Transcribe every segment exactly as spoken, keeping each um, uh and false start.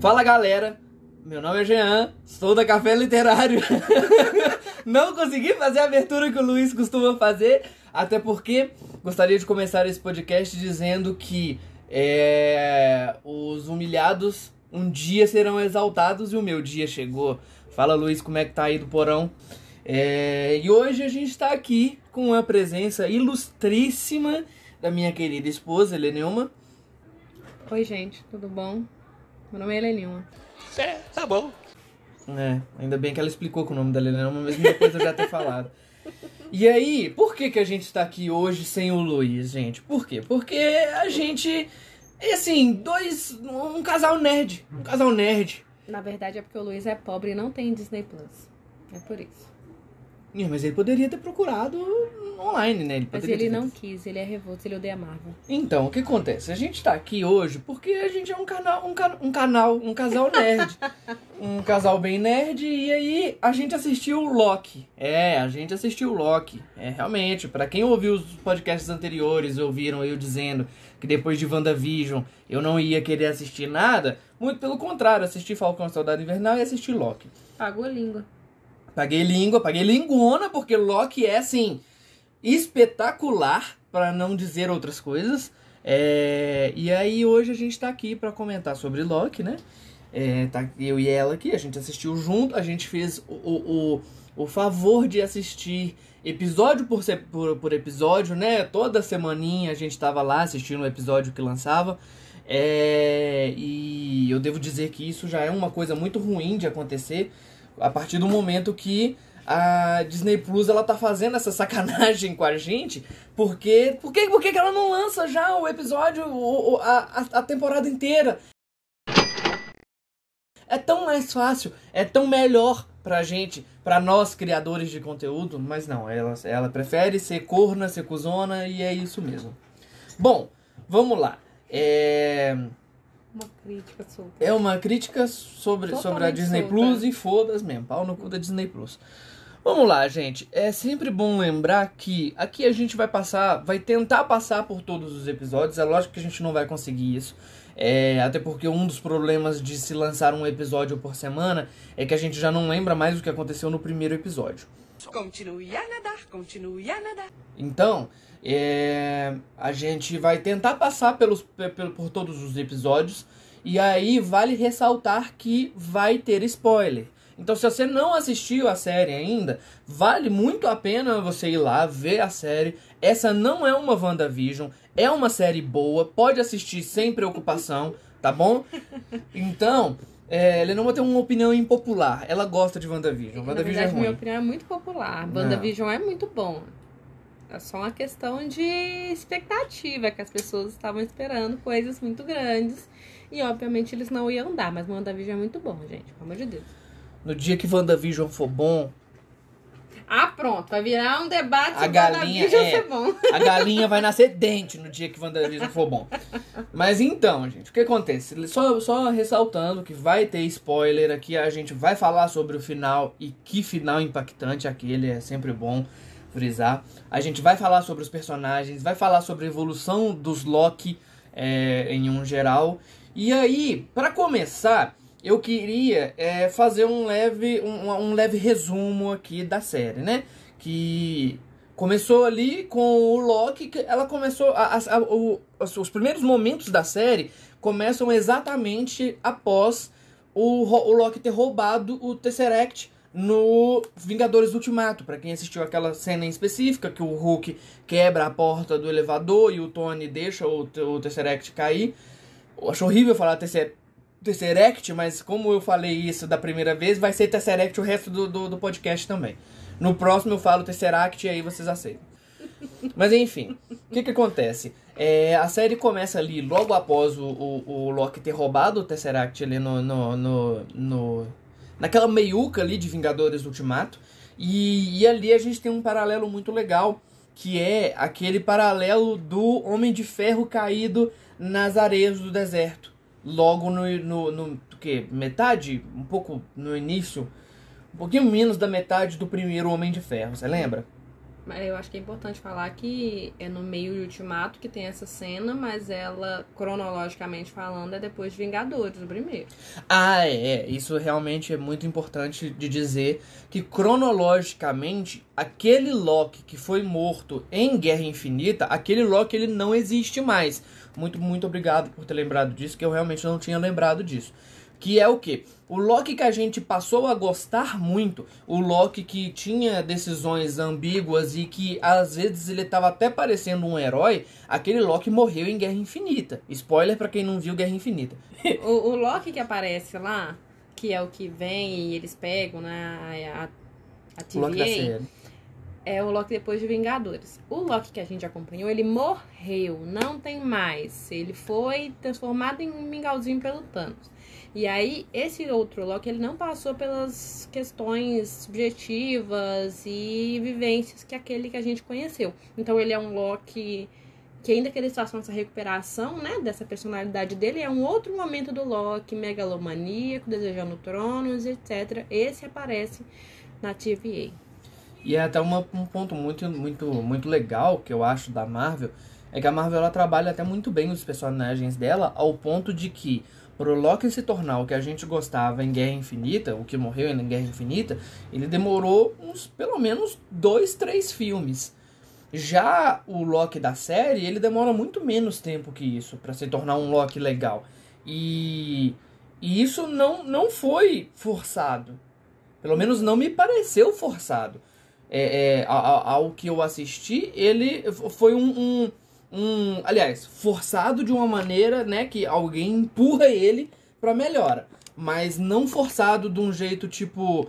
Fala galera, meu nome é Jean, sou da Café Literário. Não consegui fazer a abertura que o Luiz costuma fazer, até porque gostaria de começar esse podcast dizendo que é, os humilhados um dia serão exaltados e o meu dia chegou. Fala Luiz, como é que tá aí do porão? É, e hoje a gente tá aqui com a presença ilustríssima da minha querida esposa, Helenilma. Oi gente, tudo bom? Meu nome é Helenilma. É, tá bom. É, ainda bem que ela explicou que o nome da Helenilma, mesmo depois eu já ter falado. E aí, por que que a gente tá aqui hoje sem o Luiz, gente? Por quê? Porque a gente, assim, dois, um casal nerd, um casal nerd. Na verdade é porque o Luiz é pobre e não tem Disney Plus. É por isso. Ih, mas ele poderia ter procurado online, né? Ele Mas poderia ele ter não feito. quis, ele é revolto, ele odeia a Marvel. Então, o que acontece? A gente tá aqui hoje porque a gente é um canal, um, ca- um canal, um casal nerd. Um casal bem nerd, e aí a gente assistiu o Loki. É, a gente assistiu o Loki. É, realmente, pra quem ouviu os podcasts anteriores, ouviram eu dizendo que depois de WandaVision eu não ia querer assistir nada, muito pelo contrário, assisti Falcão e Soldado Invernal e assisti Loki. Pagou a língua. Paguei língua, paguei linguona, porque Loki é, assim, espetacular, pra não dizer outras coisas. É, e aí hoje a gente tá aqui pra comentar sobre Loki, né? É, tá eu e ela aqui, a gente assistiu junto, a gente fez o, o, o, o favor de assistir episódio por, se- por, por episódio, né? Toda semaninha a gente tava lá assistindo o episódio que lançava. É, e eu devo dizer que isso já é uma coisa muito ruim de acontecer, a partir do momento que a Disney Plus ela tá fazendo essa sacanagem com a gente, porque por que, por que que ela não lança já o episódio, o, o- a, a a temporada inteira? É tão mais fácil, é tão melhor pra gente, pra nós criadores de conteúdo, mas não, ela, ela prefere ser corna, ser cuzona, e é isso mesmo. Bom, vamos lá. É... Uma crítica solta. É uma crítica sobre, sobre a Totalmente Disney solta. Plus e foda-se mesmo, pau no cu da Disney Plus. Vamos lá, gente. É sempre bom lembrar que aqui a gente vai passar, vai tentar passar por todos os episódios. É lógico que a gente não vai conseguir isso. É, até porque um dos problemas de se lançar um episódio por semana é que a gente já não lembra mais o que aconteceu no primeiro episódio. Continue a nadar, continue a nadar. Então, é, a gente vai tentar passar pelos, pe- pe- por todos os episódios. E aí vale ressaltar que vai ter spoiler. Então, se você não assistiu a série ainda, vale muito a pena você ir lá ver a série. Essa não é uma WandaVision, é uma série boa, pode assistir sem preocupação, tá bom? Então, é, Lenoma tem uma opinião impopular. Ela gosta de WandaVision. Na WandaVision verdade, é ruim. minha opinião é muito popular. WandaVision é muito bom. É só uma questão de expectativa, que as pessoas estavam esperando coisas muito grandes. E, obviamente, eles não iam dar. Mas WandaVision é muito bom, gente. Pelo amor de Deus. No dia que WandaVision for bom, Ah, pronto. Vai virar um debate A se galinha WandaVision é- ser bom. a galinha vai nascer dente no dia que WandaVision for bom. Mas então, gente, o que acontece? Só, só ressaltando que vai ter spoiler aqui, a gente vai falar sobre o final, e que final impactante aquele, é sempre bom frisar. A gente vai falar sobre os personagens, vai falar sobre a evolução dos Loki é, em um geral. E aí, pra começar, eu queria é, fazer um leve, um, um leve resumo aqui da série, né? Que começou ali com o Loki, que ela começou... A, a- a- o- os, os primeiros momentos da série começam exatamente após o, Ro- o Loki ter roubado o Tesseract no Vingadores Ultimato. Pra quem assistiu aquela cena em específica, que o Hulk quebra a porta do elevador e o Tony deixa o, o Tesseract cair. Eu acho horrível falar Tesseract. Tesseract, mas como eu falei isso da primeira vez, vai ser Tesseract o resto do, do, do podcast também. No próximo eu falo Tesseract e aí vocês aceitam. Mas enfim, o que que acontece? É, a série começa ali logo após o, o, o Loki ter roubado o Tesseract ali no, no, no, no- naquela meiuca ali de Vingadores Ultimato. E, e ali a gente tem um paralelo muito legal, que é aquele paralelo do Homem de Ferro caído nas areias do deserto. Logo no, no, no do quê? Metade, um pouco no início, um pouquinho menos da metade do primeiro Homem de Ferro, você lembra? Mas eu acho que é importante falar que é no meio de Ultimato que tem essa cena, mas ela, cronologicamente falando, é depois de Vingadores, o primeiro. Ah, é. Isso realmente é muito importante de dizer que, cronologicamente, aquele Loki que foi morto em Guerra Infinita, aquele Loki, ele não existe mais. Muito, muito obrigado por ter lembrado disso, que eu realmente não tinha lembrado disso. Que é o quê? O Loki que a gente passou a gostar muito, o Loki que tinha decisões ambíguas e que às vezes ele estava até parecendo um herói, aquele Loki morreu em Guerra Infinita. Spoiler pra quem não viu Guerra Infinita. O, o Loki que aparece lá, que é o que vem e eles pegam, né, a, a O Loki da T V A, série. é o Loki depois de Vingadores. O Loki que a gente acompanhou, ele morreu, não tem mais. Ele foi transformado em um mingauzinho pelo Thanos. E aí, esse outro Loki, ele não passou pelas questões subjetivas e vivências que aquele que a gente conheceu. Então, ele é um Loki que ainda que ele está nessa recuperação, né, dessa personalidade dele, é um outro momento do Loki, megalomaníaco, desejando tronos, etcétera. Esse aparece na T V A. E é até uma, um ponto muito, muito, muito legal que eu acho da Marvel, é que a Marvel ela trabalha até muito bem os personagens dela, ao ponto de que, pro Loki se tornar o que a gente gostava em Guerra Infinita, o que morreu em Guerra Infinita, ele demorou uns, pelo menos, dois, três filmes. Já o Loki da série, ele demora muito menos tempo que isso, pra se tornar um Loki legal. E, e isso não, não foi forçado. Pelo menos não me pareceu forçado. É, é, ao, ao que eu assisti, ele foi um, um, um... Aliás, forçado de uma maneira, né, que alguém empurra ele pra melhora. Mas não forçado de um jeito tipo...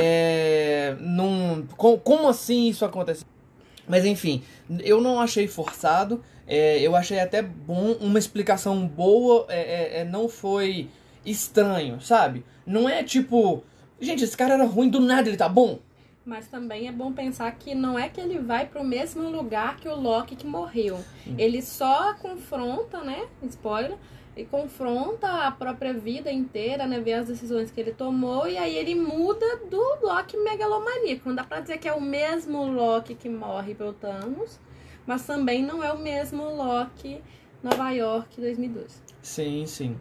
É, num, com, como assim isso aconteceu? Mas enfim, eu não achei forçado. É, eu achei até bom, uma explicação boa. É, é, é, não foi estranho, sabe? Não é tipo... Gente, esse cara era ruim, do nada ele tá bom. Mas também é bom pensar que não é que ele vai pro mesmo lugar que o Loki que morreu. Hum. Ele só confronta, né? Spoiler. E confronta a própria vida inteira, né? Vê as decisões que ele tomou. E aí ele muda do Loki megalomaníaco. Não dá pra dizer que é o mesmo Loki que morre pelo Thanos. Mas também não é o mesmo Loki Nova York dois mil e dois. Sim, sim.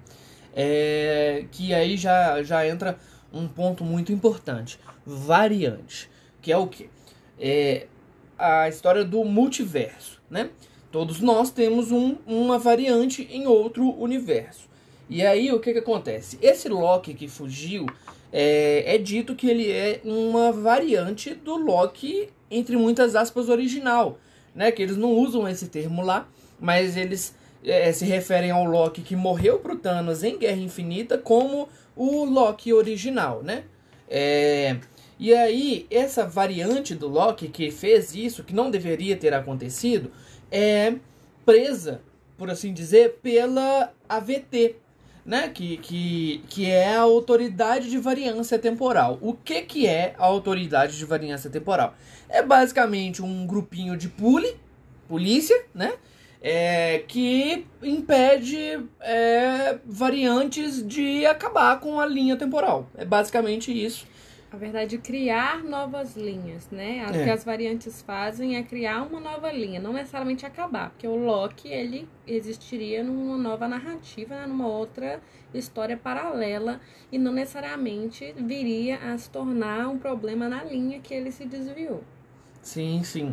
É, que aí já, já entra um ponto muito importante. Variante. Que é o quê? É a história do multiverso, né? Todos nós temos um, uma variante em outro universo. E aí, o que que acontece? Esse Loki que fugiu, é, é dito que ele é uma variante do Loki, entre muitas aspas, original. Né? Que eles não usam esse termo lá, mas eles é, se referem ao Loki que morreu pro Thanos em Guerra Infinita como o Loki original, né? É... E aí, essa variante do Loki que fez isso, que não deveria ter acontecido, é presa, por assim dizer, pela A V T, né? Que, que, que é a Autoridade de Variância Temporal. O que, que é a Autoridade de Variância Temporal? É basicamente um grupinho de poli, polícia, né? É, que impede é, variantes de acabar com a linha temporal. É basicamente isso. A verdade, criar novas linhas, né? O É. que as variantes fazem é criar uma nova linha, não necessariamente acabar, porque o Loki, ele existiria numa nova narrativa, né? Numa outra história paralela, e não necessariamente viria a se tornar um problema na linha que ele se desviou. Sim, sim.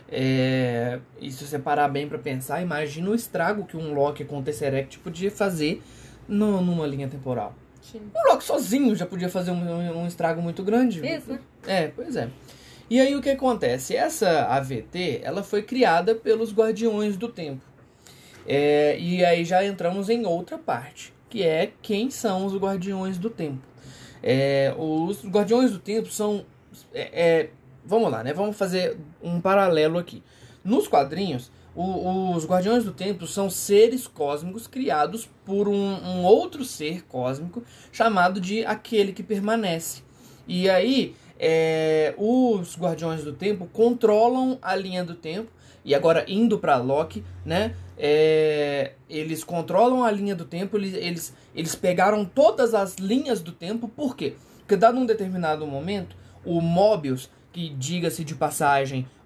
É, e se você parar bem pra pensar, imagina o estrago que um Loki com o Tesseract podia fazer no, numa linha temporal. Sim. O Loki sozinho já podia fazer um, um estrago muito grande. Isso, né? É, pois é. E aí o que acontece? Essa A V T, ela foi criada pelos Guardiões do Tempo. É, e aí já entramos em outra parte, que é quem são os Guardiões do Tempo. É, os Guardiões do Tempo são... É, é, vamos lá, né? Vamos fazer um paralelo aqui. Nos quadrinhos, o, os Guardiões do Tempo são seres cósmicos criados por um, um outro ser cósmico chamado de Aquele que Permanece. E aí, é, os Guardiões do Tempo controlam a linha do tempo. E agora, indo para Loki, né? É, eles controlam a linha do tempo. Eles, eles, eles pegaram todas as linhas do tempo. Por quê? Porque, dado um determinado momento, o Mobius, que, diga-se de passagem,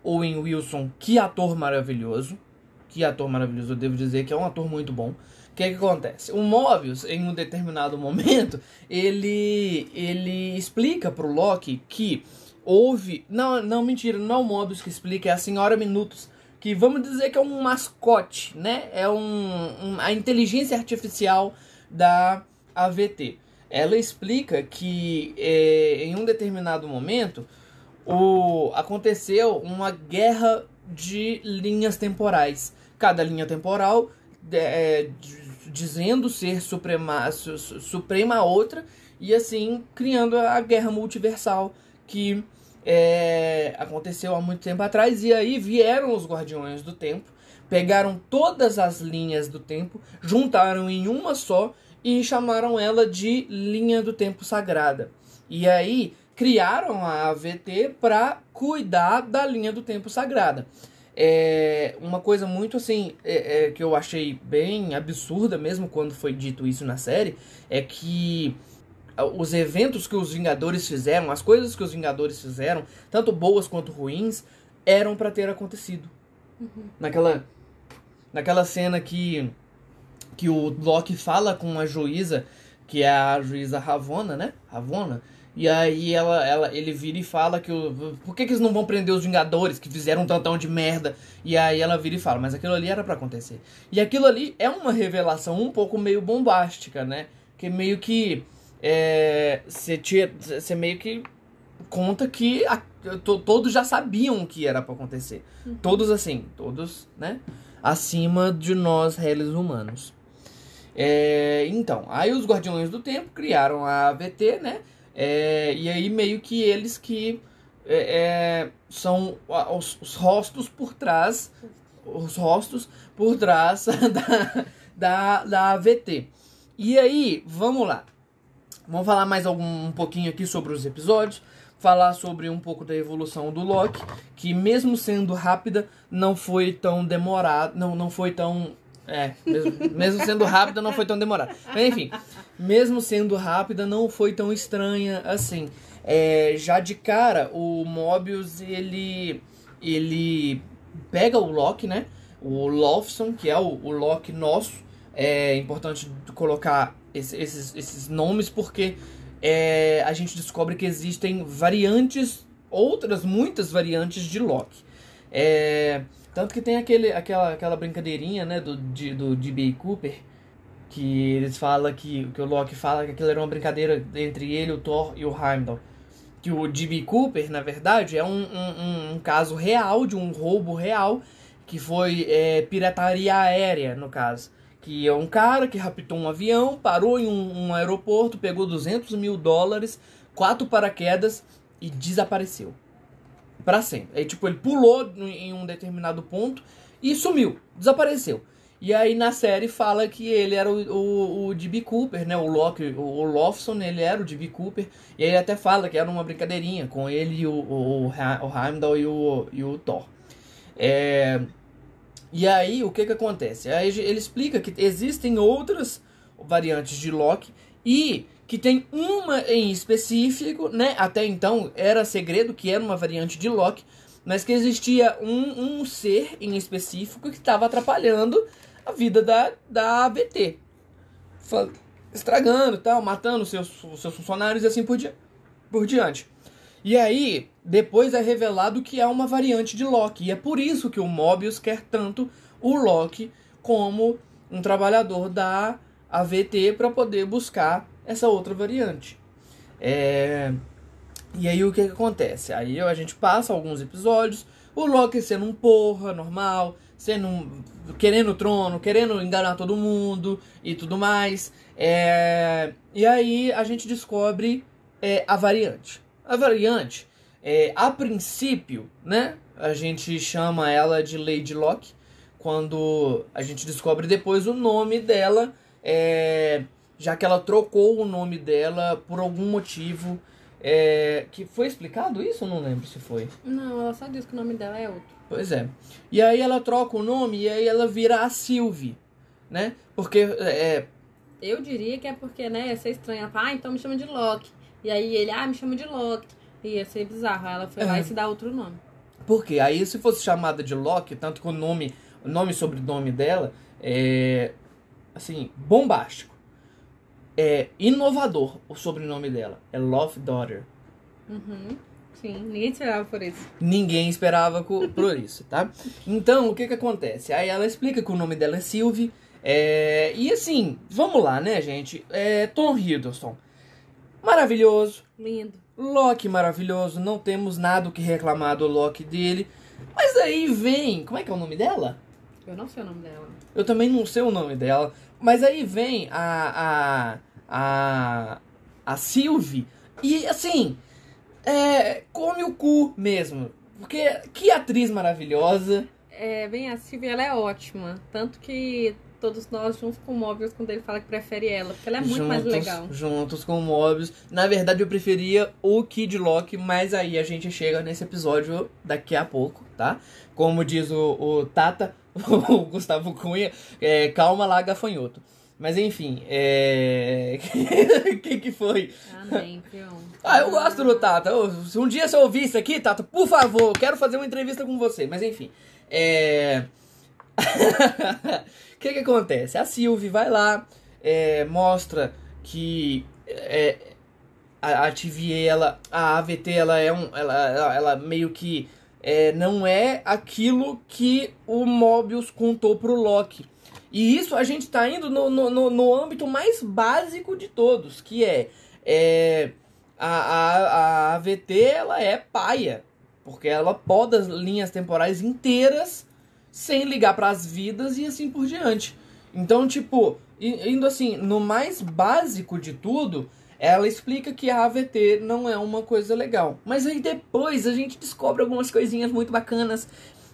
Owen Wilson, que ator maravilhoso. Que ator maravilhoso, eu devo dizer que é um ator muito bom. O que é que acontece? O Mobius, em um determinado momento, ele, ele explica pro Loki que houve... Não, não, mentira, não é o Mobius que explica, é a Senhora Minutos, que vamos dizer que é um mascote, né? É um, um, a inteligência artificial da A V T. Ela explica que é, em um determinado momento o, aconteceu uma guerra de linhas temporais. Cada linha temporal é, dizendo ser suprema, su, suprema a outra, e assim criando a guerra multiversal que é, aconteceu há muito tempo atrás. E aí vieram os Guardiões do Tempo, pegaram todas as linhas do tempo, juntaram em uma só e chamaram ela de Linha do Tempo Sagrada. E aí criaram a A V T para cuidar da Linha do Tempo Sagrada. É uma coisa muito assim, é, é, que eu achei bem absurda mesmo quando foi dito isso na série, é que os eventos que os Vingadores fizeram, as coisas que os Vingadores fizeram, tanto boas quanto ruins, eram para ter acontecido. Uhum. Naquela, naquela cena que, que o Loki fala com a juíza, que é a juíza Ravonna, né? Ravonna. E aí ela, ela, ele vira e fala que... O, por que, que eles não vão prender os Vingadores que fizeram um tantão de merda? E aí ela vira e fala, mas aquilo ali era pra acontecer. E aquilo ali é uma revelação um pouco meio bombástica, né? Que meio que... Você é, meio que conta que a, to, todos já sabiam o que era pra acontecer. Uhum. Todos assim, todos, né? Acima de nós, réis humanos. É, então, aí os Guardiões do Tempo criaram a A V T, né? É, e aí meio que eles que é, é, são os, os rostos por trás, os rostos por trás da, da, da A V T. E aí, vamos lá. Vamos falar mais algum, um pouquinho aqui sobre os episódios. Falar sobre um pouco da evolução do Loki, que mesmo sendo rápida, não foi tão demorado, não, não foi tão... É, mesmo, mesmo sendo rápida, não foi tão demorada. Mas enfim, mesmo sendo rápida, não foi tão estranha assim. É, já de cara, o Mobius, ele, ele pega o Loki, né? O Lofson, que é o, o Loki nosso. É importante colocar esse, esses, esses nomes, porque é, a gente descobre que existem variantes, outras, muitas variantes de Loki. É... Tanto que tem aquele, aquela, aquela brincadeirinha, né, do, de, do D B Cooper, que eles falam que, que o Loki fala que aquilo era uma brincadeira entre ele, o Thor e o Heimdall. Que o D B Cooper, na verdade, é um, um, um caso real, de um roubo real, que foi é, pirataria aérea, no caso. Que é um cara que raptou um avião, parou em um, um aeroporto, pegou duzentos mil dólares, quatro paraquedas e desapareceu. Pra sempre. Aí, tipo, ele pulou em um determinado ponto e sumiu. Desapareceu. E aí, na série, fala que ele era o, o, o D B Cooper, né? O Loki, o, o Lofson, ele era o D B Cooper. E aí, ele até fala que era uma brincadeirinha com ele e o, o, o Heimdall e o, e o Thor. É... E aí, o que que acontece? Aí, ele explica que existem outras variantes de Loki e... que tem uma em específico, né? Até então era segredo que era uma variante de Loki, mas que existia um, um ser em específico que estava atrapalhando a vida da, da A V T. Estragando, tal, matando seus, seus funcionários e assim por, di por diante. E aí, depois é revelado que é uma variante de Loki. E é por isso que o Mobius quer tanto o Loki como um trabalhador da A V T para poder buscar essa outra variante. É... E aí o que, que acontece? Aí a gente passa alguns episódios, o Loki sendo um porra normal, sendo um... querendo o trono, querendo enganar todo mundo e tudo mais. É... E aí a gente descobre é, a variante. A variante, é, a princípio, né? A gente chama ela de Lady Locke, quando a gente descobre depois o nome dela, é... já que ela trocou o nome dela por algum motivo. É, que foi explicado isso? Eu não lembro se foi. Não, ela só diz que o nome dela é outro. Pois é. E aí ela troca o nome e aí ela vira a Sylvie, né? Porque... É, eu diria que é porque, né, ia ser estranho. Ela fala, ah, então me chama de Loki. E aí ele, ah, me chama de Loki. Ia ser bizarro. Aí ela foi é. lá e se dá outro nome. Por quê? Aí se fosse chamada de Loki, tanto que o nome, o nome e sobrenome dela é, assim, bombástico. É inovador o sobrenome dela. É Lovedotter. Uhum. Sim, ninguém esperava por isso. Ninguém esperava co- por isso, tá? Então, o que que acontece? Aí ela explica que o nome dela é Sylvie. É, e assim, vamos lá, né, gente? É, Tom Hiddleston. Maravilhoso. Lindo. Loki maravilhoso. Não temos nada o que reclamar do Loki dele. Mas aí vem... Como é que é o nome dela? Eu não sei o nome dela. Eu também não sei o nome dela. Mas aí vem a... A... A, a Sylvie. E assim... É, come o cu mesmo. Porque que atriz maravilhosa. É, bem, a Sylvie, ela é ótima. Tanto que todos nós, juntos com o Mobius, quando ele fala que prefere ela. Porque ela é muito juntos, mais legal. Juntos com o Mobius. Na verdade, eu preferia o Kid Loki, mas aí a gente chega nesse episódio daqui a pouco, tá? Como diz o, o Tata, o Gustavo Cunha, é, calma lá, gafanhoto. Mas enfim, é... O que que foi? Amém, viu? Ah, eu gosto do Tata. Ô, se um dia você ouvir isso aqui, Tata, por favor, eu quero fazer uma entrevista com você. Mas enfim, é... O que que acontece? A Sylvie vai lá, é, mostra que é, a, a T V, ela, a A V T, ela é um... Ela, ela, ela meio que é, não é aquilo que o Mobius contou pro Loki. E isso a gente tá indo no, no, no, no âmbito mais básico de todos, que é, é a, a, a AVT, ela é paia, porque ela poda as linhas temporais inteiras sem ligar pras vidas e assim por diante. Então, tipo, indo assim, no mais básico de tudo, ela explica que a A V T não é uma coisa legal. Mas aí depois a gente descobre algumas coisinhas muito bacanas.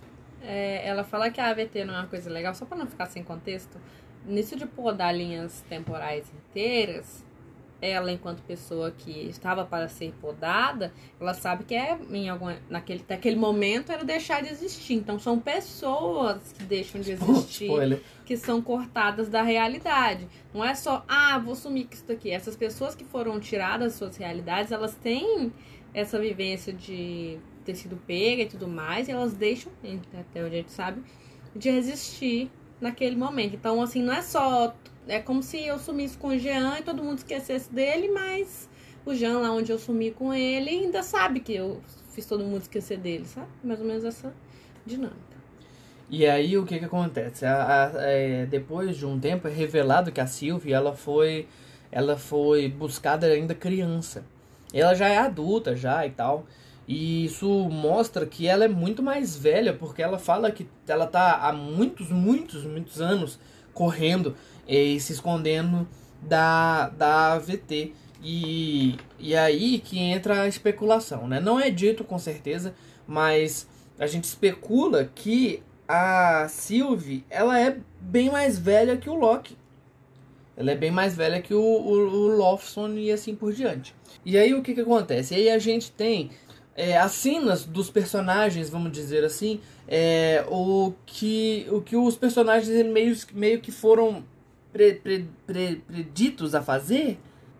É, ela fala que a A V T não é uma coisa legal, só pra não ficar sem contexto. Nisso de podar linhas temporais inteiras, ela, enquanto pessoa que estava para ser podada, ela sabe que é em algum, naquele, naquele momento era deixar de existir. Então são pessoas que deixam de existir, Spoiler. que são cortadas da realidade. Não é só, ah, vou sumir com isso daqui. Essas pessoas que foram tiradas das suas realidades, elas têm essa vivência de ter sido pega e tudo mais, e elas deixam, até onde a gente sabe, de existir naquele momento. Então, assim, não é só... É como se eu sumisse com o Jean e todo mundo esquecesse dele, mas o Jean, lá onde eu sumi com ele, ainda sabe que eu fiz todo mundo esquecer dele, sabe? Mais ou menos essa dinâmica. E aí, o que que acontece? A, a, é, depois de um tempo, é revelado que a Sylvie, ela foi, ela foi buscada ainda criança. Ela já é adulta, já, e tal. E isso mostra que ela é muito mais velha, porque ela fala que ela tá há muitos, muitos, muitos anos correndo e se escondendo da, da A V T. E, e aí que entra a especulação, né? Não é dito com certeza, mas a gente especula que a Sylvie, ela é bem mais velha que o Loki. Ela é bem mais velha que o, o, o Lawson e assim por diante. E aí o que que acontece? E aí a gente tem... É, as cenas dos personagens, vamos dizer assim, é, o, que, o que os personagens meio, meio que foram pre, pre, pre, preditos a fazer,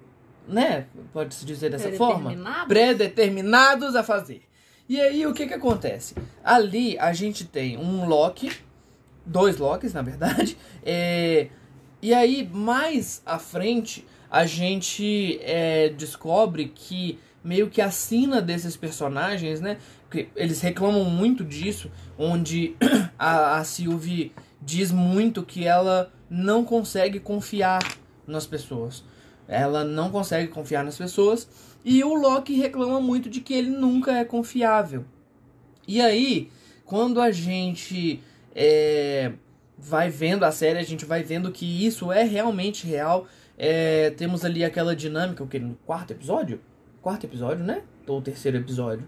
né? Pode-se dizer dessa forma? Predeterminados a fazer. E aí o que que acontece? Ali a gente tem um Loki, dois Lokis na verdade, é, e aí mais à frente a gente é, descobre que meio que a sina desses personagens, né? Porque eles reclamam muito disso, onde a, a Sylvie diz muito que ela não consegue confiar nas pessoas. Ela não consegue confiar nas pessoas. E o Loki reclama muito de que ele nunca é confiável. E aí, quando a gente é, vai vendo a série, a gente vai vendo que isso é realmente real. É, temos ali aquela dinâmica, o que, no quarto episódio? Quarto episódio, né? Ou terceiro episódio.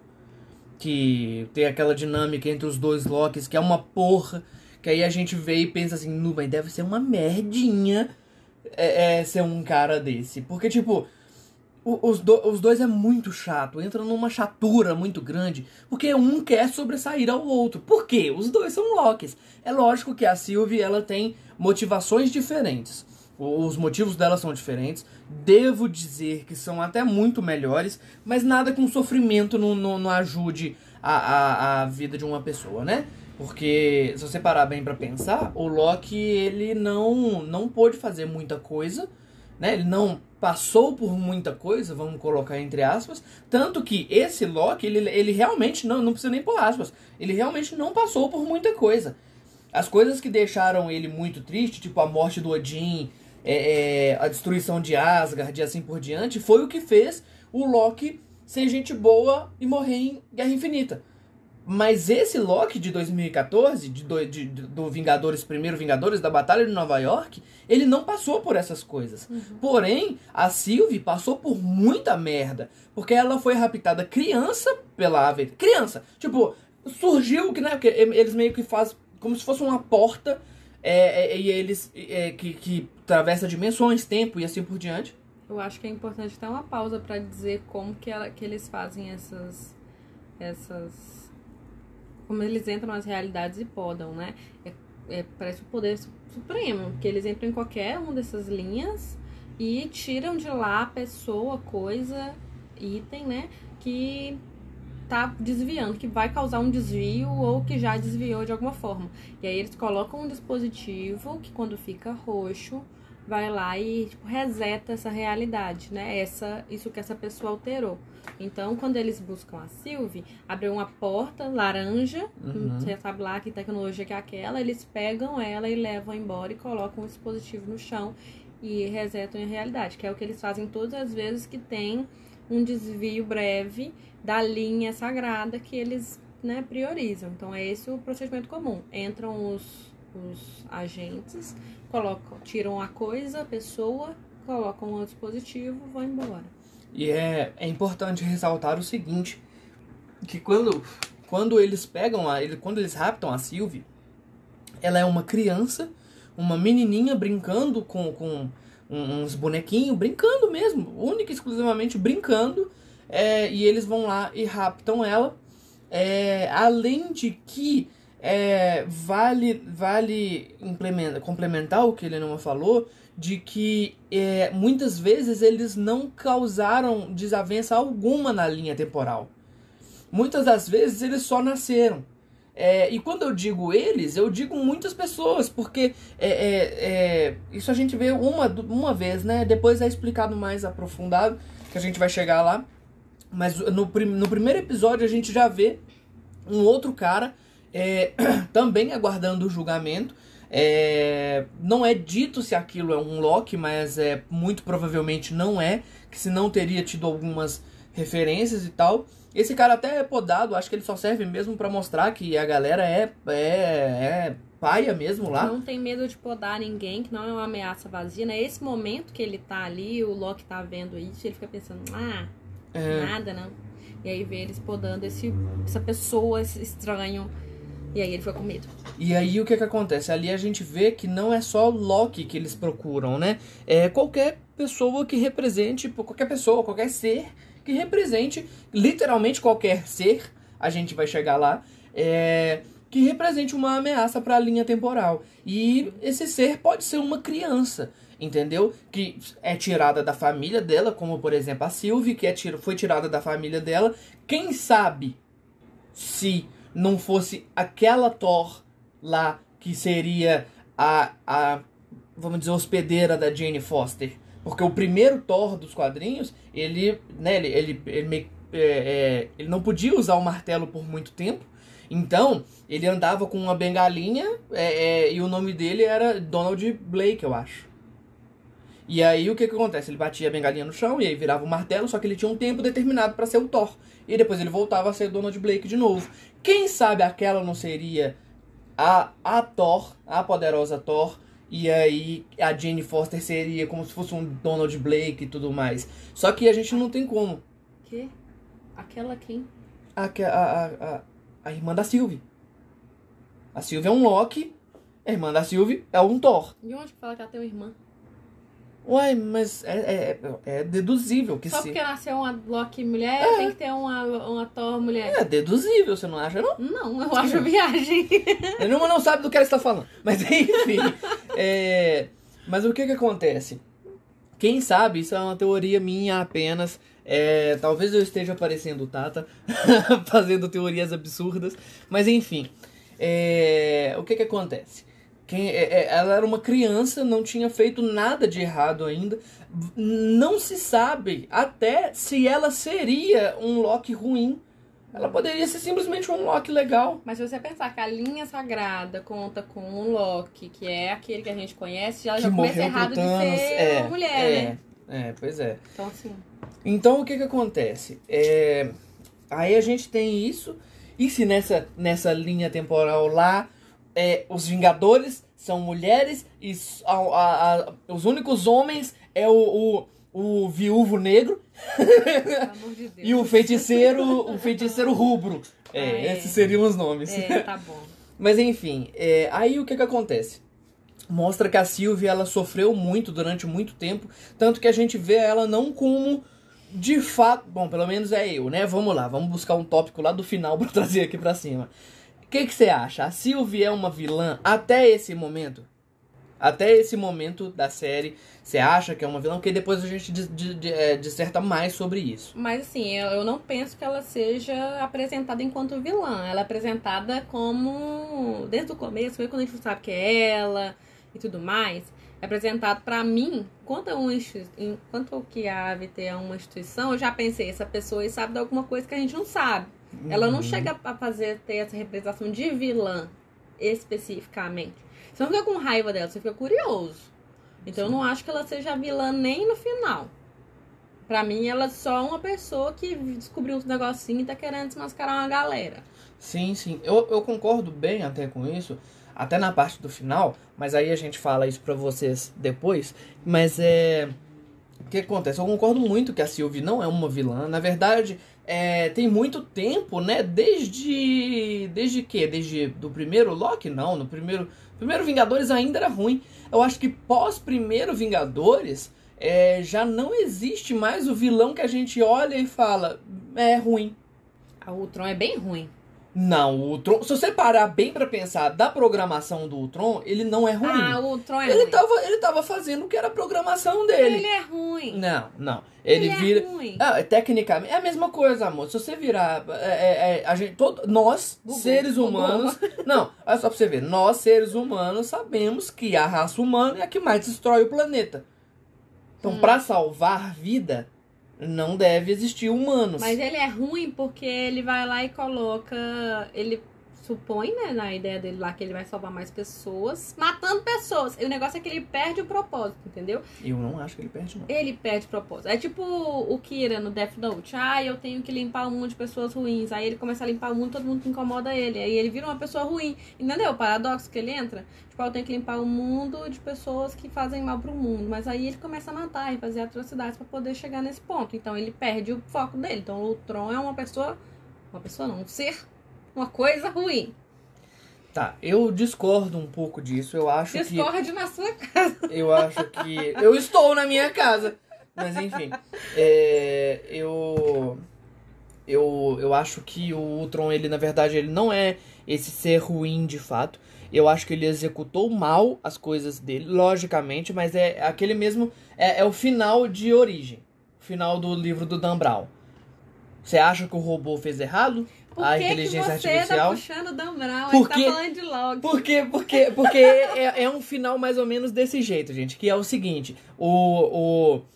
Que tem aquela dinâmica entre os dois Lokis, que é uma porra. Que aí a gente vê e pensa assim, nu, mas deve ser uma merdinha é, é, ser um cara desse. Porque, tipo, o, os, do, os dois é muito chato. Entra numa chatura muito grande. Porque um quer sobressair ao outro. Por quê? Os dois são Lokis. É lógico que a Sylvie, ela tem motivações diferentes. Os motivos dela são diferentes. Devo dizer que são até muito melhores. Mas nada com sofrimento não, não, não ajude a, a, a vida de uma pessoa, né? Porque, se você parar bem pra pensar, o Loki, ele não, não pôde fazer muita coisa, né? Ele não passou por muita coisa, vamos colocar entre aspas. Tanto que esse Loki, ele, ele realmente, não, não precisa nem pôr aspas, ele realmente não passou por muita coisa. As coisas que deixaram ele muito triste, tipo a morte do Odin, é, é, a destruição de Asgard e assim por diante, foi o que fez o Loki ser gente boa e morrer em Guerra Infinita. Mas esse Loki de dois mil e quatorze, de, do, de, do Vingadores, primeiro Vingadores, da Batalha de Nova York, ele não passou por essas coisas. Uhum. Porém, a Sylvie passou por muita merda. Porque ela foi raptada criança pela ave. Criança! Tipo, surgiu que, né? Porque eles meio que fazem como se fosse uma porta é, é, e eles é, que, que atravessa dimensões, tempo e assim por diante. Eu acho que é importante ter uma pausa pra dizer como que, ela, que eles fazem essas... essas... como eles entram nas realidades e podam, né? É, é, parece o poder supremo, que eles entram em qualquer uma dessas linhas e tiram de lá a pessoa, coisa, item, né? Que tá desviando, que vai causar um desvio ou que já desviou de alguma forma. E aí eles colocam um dispositivo que quando fica roxo, vai lá e tipo, reseta essa realidade, né? Essa, isso que essa pessoa alterou. Então, quando eles buscam a Sylvie, abre uma porta laranja, uhum. Você sabe lá que tecnologia que é aquela, eles pegam ela e levam embora e colocam um dispositivo no chão e resetam a realidade, que é o que eles fazem todas as vezes que tem um desvio breve da linha sagrada que eles, né, priorizam. Então, é esse o procedimento comum. Entram os, os agentes, colocam, tiram a coisa, a pessoa, colocam o dispositivo e vão embora. E é, é importante ressaltar o seguinte, que quando, quando eles pegam, a, ele, quando eles raptam a Sylvie, ela é uma criança, uma menininha brincando com, com uns bonequinhos, brincando mesmo, única e exclusivamente brincando, é, e eles vão lá e raptam ela, é, além de que é, vale, vale implementa, complementar o que ele não falou, de que é, muitas vezes eles não causaram desavença alguma na linha temporal. Muitas das vezes eles só nasceram. É, e quando eu digo eles, eu digo muitas pessoas, porque é, é, é, isso a gente vê uma, uma vez, né? Depois é explicado mais aprofundado, que a gente vai chegar lá. Mas no, no primeiro episódio a gente já vê um outro cara é, também aguardando o julgamento. É, não é dito se aquilo é um Loki, mas é, muito provavelmente não é, que senão teria tido algumas referências e tal. Esse cara até é podado, acho que ele só serve mesmo pra mostrar que a galera é, é, é paia mesmo lá. Não tem medo de podar ninguém, que não é uma ameaça vazia, né? Esse momento que ele tá ali, o Loki tá vendo isso, ele fica pensando, ah, é. nada não. E aí vê eles podando esse, essa pessoa, esse estranho. E aí ele fica com medo. E aí o que que acontece? Ali a gente vê que não é só Loki que eles procuram, né? É qualquer pessoa que represente, qualquer pessoa, qualquer ser que represente, literalmente qualquer ser, a gente vai chegar lá, é, que represente uma ameaça para a linha temporal. E esse ser pode ser uma criança, entendeu? Que é tirada da família dela, como por exemplo a Sylvie, que é tir- foi tirada da família dela. Quem sabe se não fosse aquela Thor lá, que seria a, a, vamos dizer, hospedeira da Jane Foster. Porque o primeiro Thor dos quadrinhos, ele, né, ele, ele, ele, é, é, ele não podia usar o martelo por muito tempo. Então, ele andava com uma bengalinha é, é, e o nome dele era Donald Blake, eu acho. E aí o que que acontece? Ele batia a bengalinha no chão e aí virava o martelo, só que ele tinha um tempo determinado para ser o Thor. E depois ele voltava a ser Donald Blake de novo. Quem sabe aquela não seria a, a Thor, a poderosa Thor, e aí a Jane Foster seria como se fosse um Donald Blake e tudo mais. Só que a gente não tem como. Que? Aquela quem? A, a, a, a, a irmã da Sylvie. A Sylvie é um Loki, a irmã da Sylvie é um Thor. De onde fala que ela tem uma irmã? Uai, mas é, é, é deduzível que Só se... porque nasceu uma Loki mulher, é. tem que ter uma, uma Thor mulher. É deduzível, você não acha, não? Não, eu acho viagem. Nenhuma não sabe do que ela está falando. Mas enfim. é... Mas o que que acontece? Quem sabe, isso é uma teoria minha apenas. É, talvez eu esteja parecendo o Tata, fazendo teorias absurdas, mas enfim. É, o que que acontece? Quem, é, ela era uma criança, não tinha feito nada de errado ainda. Não se sabe até se ela seria um Loki ruim. Ela poderia ser simplesmente um Loki legal. Mas se você pensar que a linha sagrada conta com um Loki, que é aquele que a gente conhece, já, já começa errado de ser é, uma mulher, é, né? É, pois é. Então, assim... Então, o que que acontece? É, aí a gente tem isso, e se nessa, nessa linha temporal lá, é, os Vingadores são mulheres, e a, a, a, os únicos homens é o, o, o Viúvo Negro Pelo amor de Deus. e o feiticeiro, o feiticeiro rubro. É, Ah, é. esses seriam os nomes. É, tá bom. Mas enfim, é, aí o que que acontece? Mostra que a Sylvie, ela sofreu muito durante muito tempo, tanto que a gente vê ela não como... De fato, bom, pelo menos é eu, né? Vamos lá, vamos buscar um tópico lá do final pra trazer aqui pra cima. O que que você acha? A Sylvie é uma vilã até esse momento? Até esse momento da série, você acha que é uma vilã? Porque depois a gente dis- di- di- é, disserta mais sobre isso. Mas assim, eu, eu não penso que ela seja apresentada enquanto vilã. Ela é apresentada como... Desde o começo, foi quando a gente sabe que é ela e tudo mais... É apresentado pra mim, quanto, a uma, enquanto que a A V T é uma instituição, eu já pensei, essa pessoa aí sabe de alguma coisa que a gente não sabe. Uhum. Ela não chega a fazer, ter essa representação de vilã, especificamente. Você não fica com raiva dela, você fica curioso. Então Sim. eu não acho que ela seja vilã nem no final. Pra mim, ela é só uma pessoa que descobriu uns negocinhos e tá querendo desmascarar uma galera. Sim, sim. Eu, eu concordo bem até com isso. Até na parte do final, mas aí a gente fala isso pra vocês depois. Mas é... O que acontece? Eu concordo muito que a Sylvie não é uma vilã. Na verdade, é... tem muito tempo, né? Desde... Desde que? Desde do primeiro Loki? Não, no primeiro... Primeiro Vingadores ainda era ruim. Eu acho que pós primeiro Vingadores, é... já não existe mais o vilão que a gente olha e fala, é ruim. A Ultron é bem ruim. Não, o Ultron, se você parar bem pra pensar da programação do Ultron, ele não é ruim. Ah, o Ultron é ele ruim. Tava, ele tava fazendo o que era a programação dele. Ele é ruim. Não, não. Ele, ele vira... é ruim. Ah, tecnicamente, é a mesma coisa, amor. Se você virar... É, é, é, a gente, todo, nós, Bugou, seres bugou. humanos... Não, é só pra você ver. Nós, seres humanos, sabemos que a raça humana é a que mais destrói o planeta. Então, hum. pra salvar vida... Não deve existir humanos. Mas ele é ruim porque ele vai lá e coloca... Ele supõe, né, na ideia dele lá, que ele vai salvar mais pessoas, matando pessoas. E o negócio é que ele perde o propósito, entendeu? Eu não acho que ele perde, não. Ele perde o propósito. É tipo o Kira no Death Note. Ah, eu tenho que limpar o mundo de pessoas ruins. Aí ele começa a limpar o mundo, todo mundo incomoda ele. Aí ele vira uma pessoa ruim. Entendeu? O paradoxo que ele entra. Tipo, eu tenho que limpar o mundo de pessoas que fazem mal pro mundo. Mas aí ele começa a matar e fazer atrocidades pra poder chegar nesse ponto. Então ele perde o foco dele. Então o Ultron é uma pessoa... Uma pessoa não, um ser... Uma coisa ruim. Tá, eu discordo um pouco disso. Eu acho Discorde que... Discorde na sua casa. Eu acho que... Eu estou na minha casa. Mas enfim. É, eu... Eu, eu acho que o Ultron, ele, na verdade, ele não é esse ser ruim de fato. Eu acho que ele executou mal as coisas dele, logicamente, mas é aquele mesmo... É, é o final de origem. O final do livro do Dan Brown. Você acha que o robô fez errado? Por a que inteligência que você artificial? tá puxando o Dan Brown? Porque, Ele tá falando de Loki. Porque, porque, porque é, é um final mais ou menos desse jeito, gente. Que é o seguinte. O, o,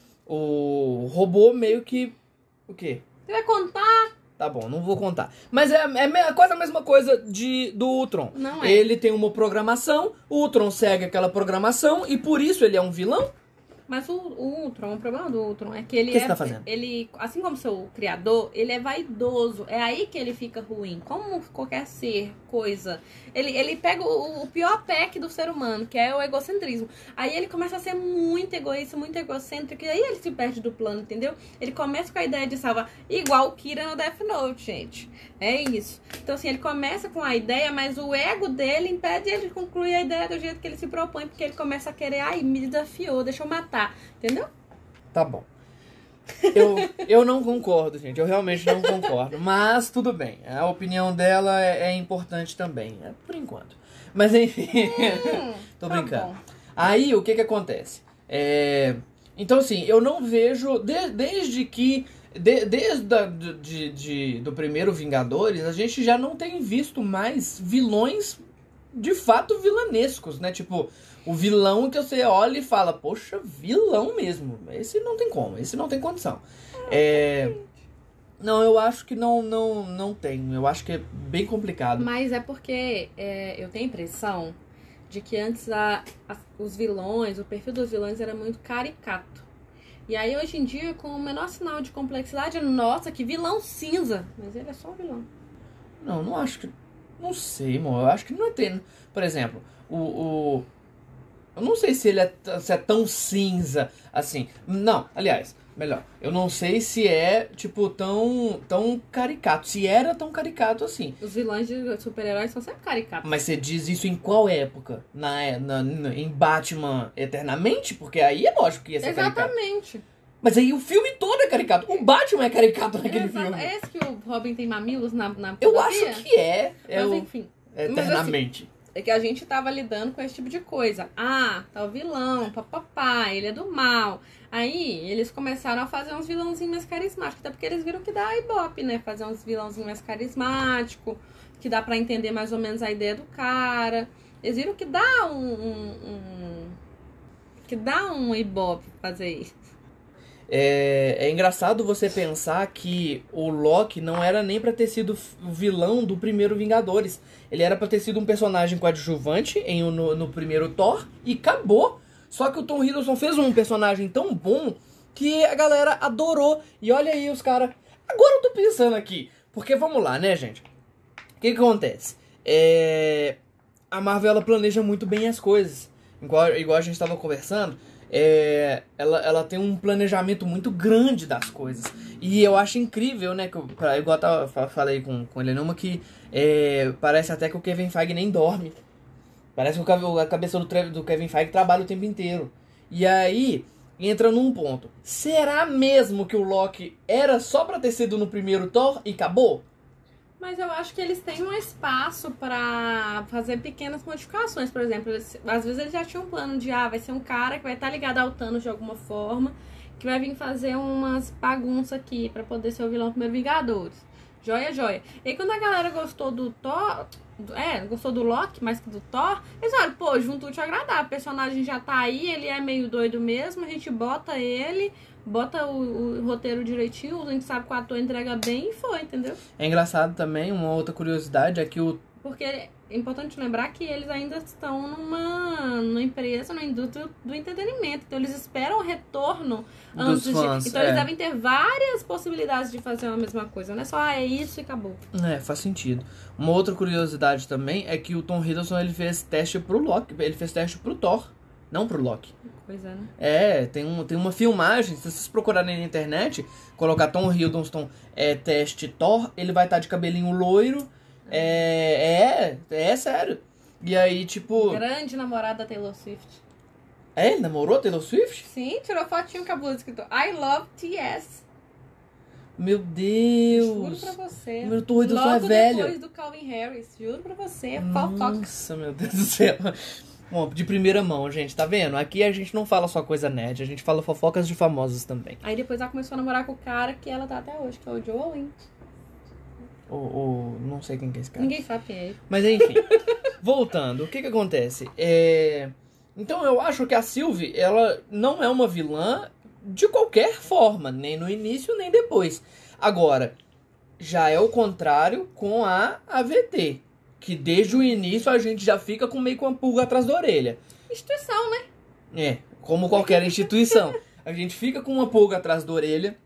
o robô meio que... O quê? Você vai contar? Tá bom, não vou contar. Mas é, é quase a mesma coisa de, do Ultron. Não é. Ele tem uma programação, o Ultron segue aquela programação e por isso ele é um vilão? Mas o, o Ultron, o problema do Ultron é que ele O que é... você tá fazendo? Ele, assim como seu criador, ele é vaidoso. É aí que ele fica ruim. Como qualquer ser, coisa. Ele, ele pega o, o pior pack do ser humano, que é o egocentrismo. Aí ele começa a ser muito egoísta, muito egocêntrico. E aí ele se perde do plano, entendeu? Ele começa com a ideia de salvar. Igual o Kira no Death Note, gente. É isso. Então, assim, ele começa com a ideia, mas o ego dele impede ele de concluir a ideia do jeito que ele se propõe. Porque ele começa a querer, ai, me desafiou, deixa eu matar. Entendeu? Tá bom. Eu, eu não concordo, gente. Eu realmente não concordo. Mas tudo bem. A opinião dela é, é importante também. É, por enquanto. Mas enfim. Hum, Tô tá brincando. bom. Aí o que que acontece? É, então assim, eu não vejo... De, desde que de, desde a, de, de, do primeiro Vingadores, a gente já não tem visto mais vilões de fato vilanescos, né? Tipo, o vilão que você olha e fala, poxa, vilão mesmo. Esse não tem como, esse não tem condição. É... Não, eu acho que não, não, não tem. Eu acho que é bem complicado. Mas é porque é, eu tenho a impressão de que antes a, a, os vilões, o perfil dos vilões era muito caricato. E aí hoje em dia, com o menor sinal de complexidade, nossa, que vilão cinza. Mas ele é só um vilão. Não, não acho que... Não sei, amor. Eu acho que não tem... Por exemplo, o... o... Eu não sei se ele é, se é tão cinza assim. Não, aliás, melhor. Eu não sei se é, tipo, tão, tão caricato. Se era tão caricato assim. Os vilões de super-heróis são sempre caricatos. Mas você diz isso em qual época? Na, na, na, em Batman Eternamente? Porque aí é lógico que ia ser caricato. Exatamente. Mas aí o filme todo é caricato. O Batman é caricato naquele Exato. filme. É esse que o Robin tem mamilos na, na Eu fotografia? acho que é. é Mas o- enfim. Eternamente. Mas, assim, é que a gente tava lidando com esse tipo de coisa. Ah, tá o vilão, papapá, ele é do mal. Aí eles começaram a fazer uns vilãozinhos mais carismáticos. Até porque eles viram que dá ibope, né? Fazer uns vilãozinhos mais carismáticos. Que dá pra entender mais ou menos a ideia do cara. Eles viram que dá um... um, um que dá um ibope fazer isso. É, é engraçado você pensar que o Loki não era nem pra ter sido o vilão do primeiro Vingadores. Ele era pra ter sido um personagem coadjuvante em, no, no primeiro Thor e acabou. Só que o Tom Hiddleston fez um personagem tão bom que a galera adorou. E olha aí os caras... Agora eu tô pensando aqui. Porque vamos lá, né, gente? O que que acontece? É... A Marvel, ela planeja muito bem as coisas. Igual, igual a gente tava conversando. É, ela, ela tem um planejamento muito grande das coisas. E eu acho incrível, né? Que eu, pra- igual eu tava, falei com, com ele numa que é, parece até que o Kevin Feige nem dorme. Parece que o, cabe- a cabeça do, Tre- do Kevin Feige trabalha o tempo inteiro. E aí entra num ponto. Será mesmo que o Loki era só pra ter sido no primeiro Thor e acabou? Mas eu acho que eles têm um espaço pra fazer pequenas modificações. Por exemplo, eles- às vezes eles já tinham um plano de, ah, vai ser um cara que vai estar ligado ao Thanos de alguma forma, que vai vir fazer umas bagunças aqui pra poder ser o vilão do primeiro Vingadores. Joia, joia. E aí quando a galera gostou do Thor, do- é, gostou do Loki mais que do Thor, eles olham, pô, junto útil ao agradável. O personagem já tá aí, ele é meio doido mesmo, a gente bota ele... Bota o, o roteiro direitinho, a gente sabe que o ator entrega bem e foi, entendeu? É engraçado também, uma outra curiosidade é que o Porque é importante lembrar que eles ainda estão numa, numa empresa, numa indústria do entretenimento. Então eles esperam o retorno antes Dos fãs, de. Então é. eles devem ter várias possibilidades de fazer a mesma coisa. Não é só, ah, é isso e acabou. É, faz sentido. Uma outra curiosidade também é que o Tom Hiddleston ele fez teste pro Loki, ele fez teste pro Thor, não pro Loki. Pois é, né? É, tem, um, tem uma filmagem, se vocês procurarem na internet, colocar Tom Hiddleston é, teste Thor, ele vai estar de cabelinho loiro, é, é, é sério. E aí, tipo... Grande namorada da Taylor Swift. É, ele namorou Taylor Swift? Sim, tirou fotinho com a blusa escrito I love T S. Meu Deus! Juro pra você. Meu Tom Hiddleston é Logo velho. depois do Calvin Harris. Juro pra você. Fofoca. Nossa, meu Deus do céu. Bom, de primeira mão, gente, tá vendo? Aqui a gente não fala só coisa nerd, a gente fala fofocas de famosos também. Aí depois ela começou a namorar com o cara que ela tá até hoje, que é o Joe Lynch. Ou, ou não sei quem que é esse cara. Ninguém sabe quem é ele. Mas enfim, voltando, o que que acontece? É... Então eu acho que a Sylvie, ela não é uma vilã de qualquer forma, nem no início, nem depois. Agora, já é o contrário com a A V T, que desde o início a gente já fica com meio com a pulga atrás da orelha. Instituição, né? É, como qualquer instituição. A gente fica com uma pulga atrás da orelha.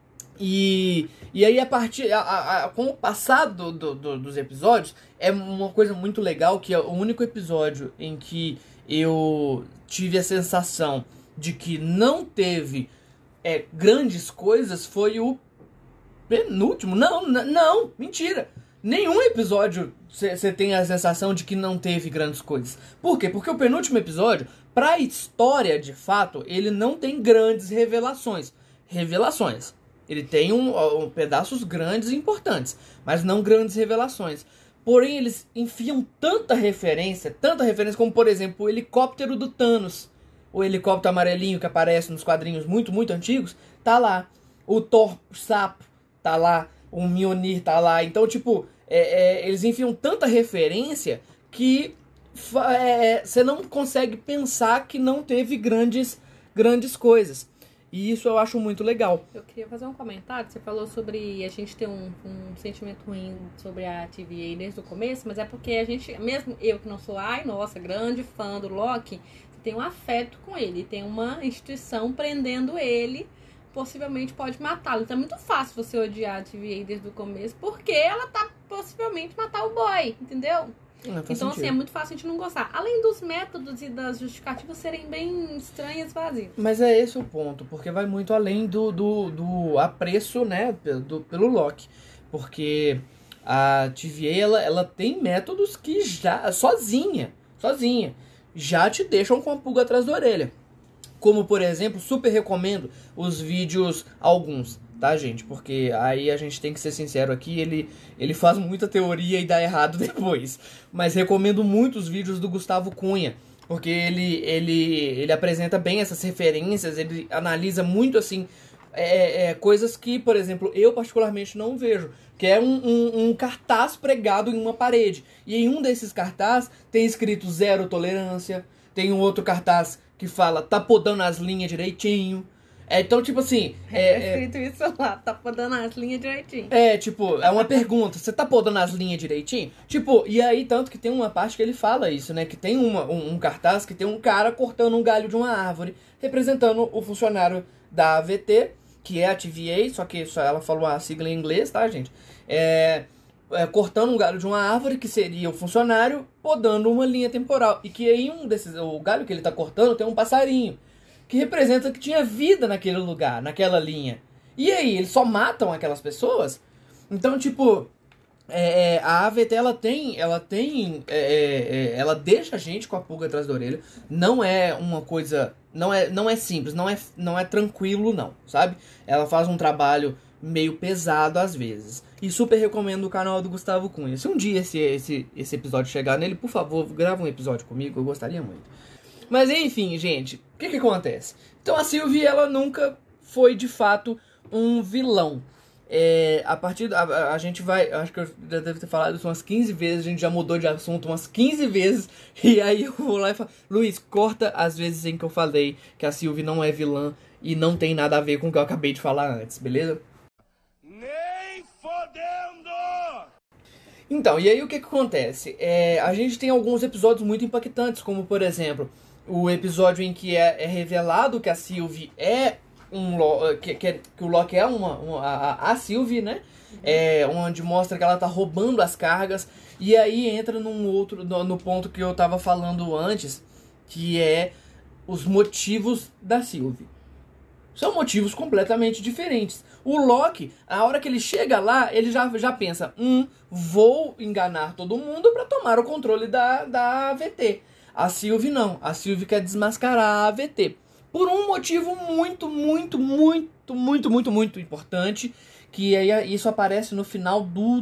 E, e aí, a partir. A, a, a- com o passar do, do- do- dos episódios, é uma coisa muito legal que é o único episódio em que eu tive a sensação de que não teve é, grandes coisas foi o penúltimo. Não, n- não, mentira. Nenhum episódio você tem a sensação de que não teve grandes coisas. Por quê? Porque o penúltimo episódio, pra história de fato, ele não tem grandes revelações. Revelações. Ele tem um, um, pedaços grandes e importantes, mas não grandes revelações. Porém, eles enfiam tanta referência, tanta referência, como por exemplo o helicóptero do Thanos. O helicóptero amarelinho que aparece nos quadrinhos muito, muito antigos, tá lá. o Thor Sapo tá lá, o Mjolnir tá lá. Então, tipo, é, é, eles enfiam tanta referência que você é, não consegue pensar que não teve grandes, grandes coisas. E isso eu acho muito legal. Eu queria fazer um comentário. Você falou sobre a gente ter um, um sentimento ruim sobre a T V A desde o começo, mas é porque a gente, mesmo eu que não sou, ai, nossa, grande fã do Loki, tem um afeto com ele, tem uma instituição prendendo ele, possivelmente pode matá-lo. Então é muito fácil você odiar a T V A desde o começo, porque ela tá possivelmente matar o boy, entendeu? Não, então, sentido. assim, é muito fácil a gente não gostar. Além dos métodos e das justificativas serem bem estranhas e vazias. Mas é esse o ponto, porque vai muito além do, do, do apreço, né, do, pelo Loki. Porque a T V A, ela, ela tem métodos que já, sozinha, sozinha, já te deixam com a pulga atrás da orelha. Como, por exemplo, super recomendo os vídeos, alguns, tá, gente? Porque aí a gente tem que ser sincero aqui, ele, ele faz muita teoria e dá errado depois. Mas recomendo muito os vídeos do Gustavo Cunha, porque ele, ele, ele apresenta bem essas referências, ele analisa muito, assim, é, é, coisas que, por exemplo, eu particularmente não vejo. Que é um, um, um cartaz pregado em uma parede. E em um desses cartazes tem escrito zero tolerância, tem um outro cartaz que fala tá podando as linhas direitinho. É, então, tipo assim... É, É, é escrito isso lá, tá podando as linhas direitinho. É, tipo, é uma pergunta, você tá podando as linhas direitinho? Tipo, e aí tanto que tem uma parte que ele fala isso, né? Que tem uma, um, um cartaz que tem um cara cortando um galho de uma árvore, representando o funcionário da A V T, que é a T V A, só que só ela falou a sigla em inglês, tá, gente? É... É, cortando um galho de uma árvore, que seria o funcionário, podando uma linha temporal. E que em um desses, o galho que ele tá cortando tem um passarinho, que representa que tinha vida naquele lugar, naquela linha. E aí, eles só matam aquelas pessoas? Então, tipo, é, a A V T, ela tem, ela tem, é, é, ela deixa a gente com a pulga atrás da orelha. Não é uma coisa, não é, não é simples, não é, não é tranquilo, não, sabe? Ela faz um trabalho meio pesado às vezes. E super recomendo o canal do Gustavo Cunha. Se um dia esse, esse, esse episódio chegar nele, por favor, grava um episódio comigo, eu gostaria muito. Mas enfim, gente, o que que acontece? Então a Sylvie, ela nunca foi de fato um vilão. É, a partir da, a, a gente vai, acho que eu já devo ter falado isso umas quinze vezes, a gente já mudou de assunto umas quinze vezes, e aí eu vou lá e falo, Luiz, corta as vezes em que eu falei que a Sylvie não é vilã e não tem nada a ver com o que eu acabei de falar antes, beleza? Nem fodendo! Então, e aí o que que acontece? É, a gente tem alguns episódios muito impactantes, como por exemplo, o episódio em que é, é revelado que a Sylvie é um que, que, que o Loki é uma, uma a, a Sylvie, né? É, onde mostra que ela tá roubando as cargas. E aí entra num outro no, no ponto que eu tava falando antes, que é os motivos da Sylvie. São motivos completamente diferentes. O Loki, a hora que ele chega lá, ele já, já pensa, hum, vou enganar todo mundo para tomar o controle da, da A V T. A Sylvie não. A Sylvie quer desmascarar a A V T. Por um motivo muito, muito, muito, muito, muito, muito importante, que aí isso aparece no final do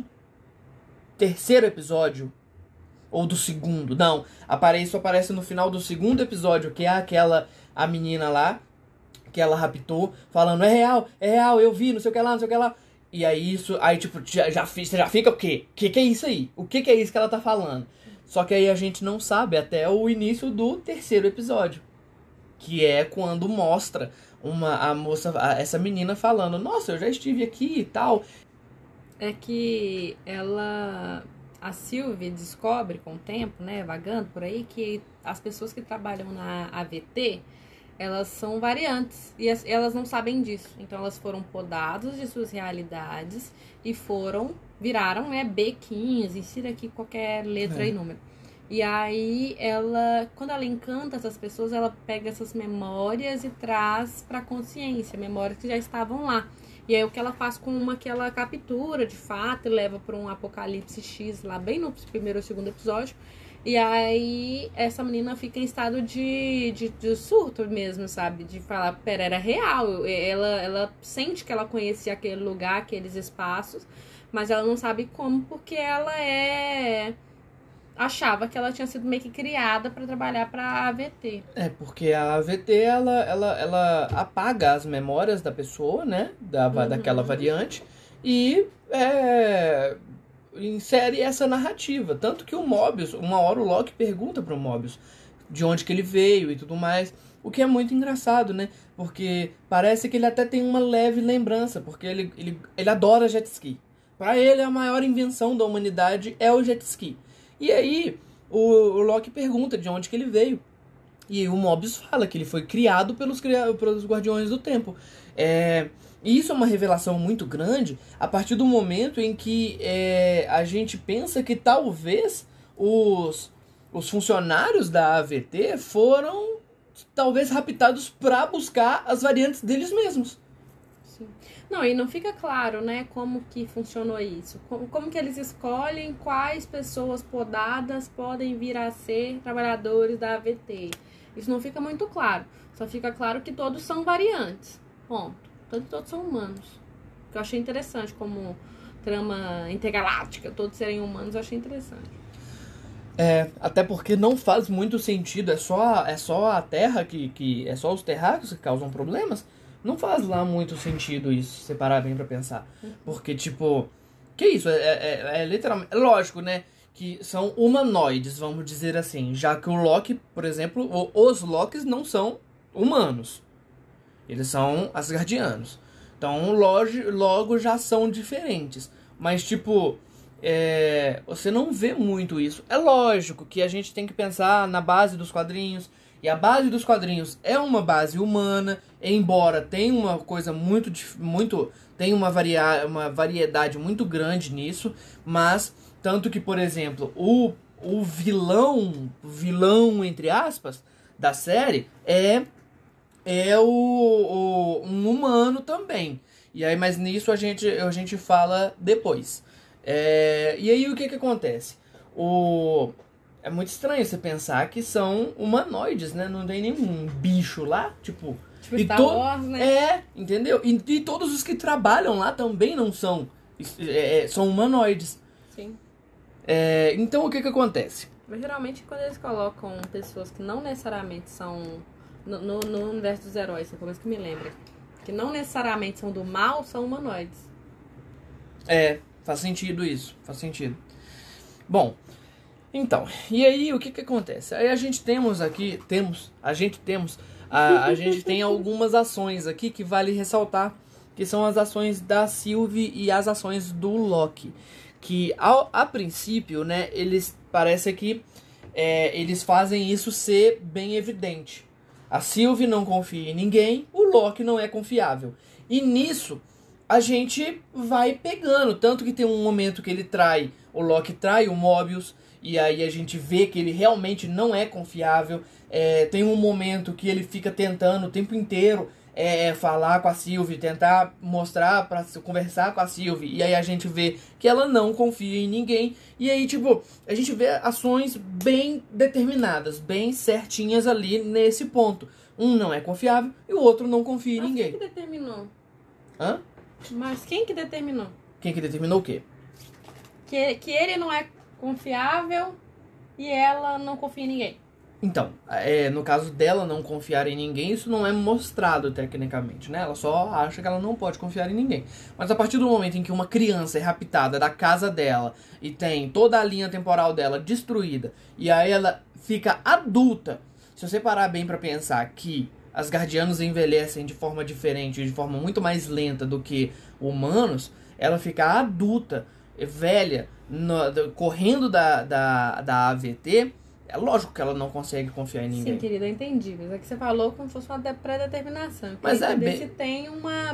terceiro episódio. Ou do segundo. Não, aparece, isso aparece no final do segundo episódio, que é aquela, a menina lá, que ela raptou, falando, é real, é real, eu vi, não sei o que lá, não sei o que lá. E aí isso, aí tipo, já, já, você já fica o quê? O que, que é isso aí? O que, que é isso que ela tá falando? Só que aí a gente não sabe até o início do terceiro episódio. Que é quando mostra uma, a moça, a, essa menina falando, nossa, eu já estive aqui e tal. É que ela... A Sylvie descobre com o tempo, né, vagando por aí, que as pessoas que trabalham na A V T... elas são variantes e as, elas não sabem disso. Então elas foram podadas de suas realidades e foram, viraram, né, B quinze, insira aqui qualquer letra é. e número. E aí ela, quando ela encanta essas pessoas, ela pega essas memórias e traz pra consciência, memórias que já estavam lá. E aí o que ela faz com uma que ela captura de fato e leva para um apocalipse X lá bem no primeiro ou segundo episódio. E aí essa menina fica em estado de, de, de surto mesmo, sabe? De falar, pera, era real. Ela, ela sente que ela conhecia aquele lugar, aqueles espaços, mas ela não sabe como, porque ela é achava que ela tinha sido meio que criada pra trabalhar pra A V T. É, porque a A V T, ela, ela, ela apaga as memórias da pessoa, né? Da, Uhum. Daquela variante. E é, insere essa narrativa. Tanto que o Mobius, uma hora o Loki pergunta pro Mobius de onde que ele veio e tudo mais. O que é muito engraçado, né? Porque parece que ele até tem uma leve lembrança. Porque ele, ele, ele adora jet ski. Pra ele, a maior invenção da humanidade é o jet ski. E aí, o, o Loki pergunta de onde que ele veio. E o Mobius fala que ele foi criado pelos, pelos Guardiões do Tempo. É, e isso é uma revelação muito grande a partir do momento em que é, a gente pensa que talvez os, os funcionários da A V T foram talvez raptados para buscar as variantes deles mesmos. Sim. Não, e não fica claro, né, como que funcionou isso. Como, como que eles escolhem quais pessoas podadas podem vir a ser trabalhadores da A V T. Isso não fica muito claro. Só fica claro que todos são variantes. Ponto. Todos, todos são humanos. Que eu achei interessante como trama intergaláctica, todos serem humanos, eu achei interessante. É, até porque não faz muito sentido, é só, é só a Terra que, que... É só os terráqueos que causam problemas. Não faz lá muito sentido isso, se parar bem pra pensar. Porque, tipo... Que isso? É, é, é literalmente... É lógico, né? Que são humanoides, vamos dizer assim. Já que o Loki, por exemplo... Os Lokis não são humanos. Eles são asgardianos. Então, logo, logo já são diferentes. Mas, tipo... É, você não vê muito isso. É lógico que a gente tem que pensar na base dos quadrinhos... E a base dos quadrinhos é uma base humana, embora tenha uma coisa muito... muito tem uma, varia, uma variedade muito grande nisso, mas tanto que, por exemplo, o, o vilão, vilão, entre aspas, da série é, é o, o, um humano também. E aí, mas nisso a gente, a gente fala depois. É, e aí o que que acontece? O... É muito estranho você pensar que são humanoides, né? Não tem nenhum bicho lá, tipo... Tipo e Star to... Wars, né? É, entendeu? E, e todos os que trabalham lá também não são... É, são humanoides. Sim. É, então o que que acontece? Mas geralmente quando eles colocam pessoas que não necessariamente são... No, no, no universo dos heróis, é coisa que me lembra. Que não necessariamente são do mal, são humanoides. É, faz sentido isso. Faz sentido. Bom... Então, e aí o que que acontece? Aí a gente temos aqui, temos, a gente temos, a, a gente tem algumas ações aqui que vale ressaltar, que são as ações da Sylvie e as ações do Loki. Que ao, a princípio, né, eles parece que é, eles fazem isso ser bem evidente. A Sylvie não confia em ninguém, o Loki não é confiável. E nisso a gente vai pegando, tanto que tem um momento que ele trai, o Loki trai o Mobius. E aí a gente vê que ele realmente não é confiável. É, tem um momento que ele fica tentando o tempo inteiro é, falar com a Sylvie, tentar mostrar, para conversar com a Sylvie. E aí a gente vê que ela não confia em ninguém. E aí, tipo, a gente vê ações bem determinadas, bem certinhas ali nesse ponto. Um não é confiável e o outro não confia em Mas ninguém. quem que determinou? Hã? Mas quem que determinou? Quem que determinou o quê? Que, que ele não é confiável e ela não confia em ninguém. Então, é, no caso dela não confiar em ninguém, isso não é mostrado tecnicamente, né? Ela só acha que ela não pode confiar em ninguém. Mas a partir do momento em que uma criança é raptada da casa dela e tem toda a linha temporal dela destruída, e aí ela fica adulta, se você parar bem pra pensar que as guardianos envelhecem de forma diferente, de forma muito mais lenta do que humanos, ela fica adulta, velha, no, do, correndo da, da, da A V T, é lógico que ela não consegue confiar em ninguém. Sim, querida, eu entendi. Mas é que você falou como se fosse uma pré-determinação. Mas é bem... se tem uma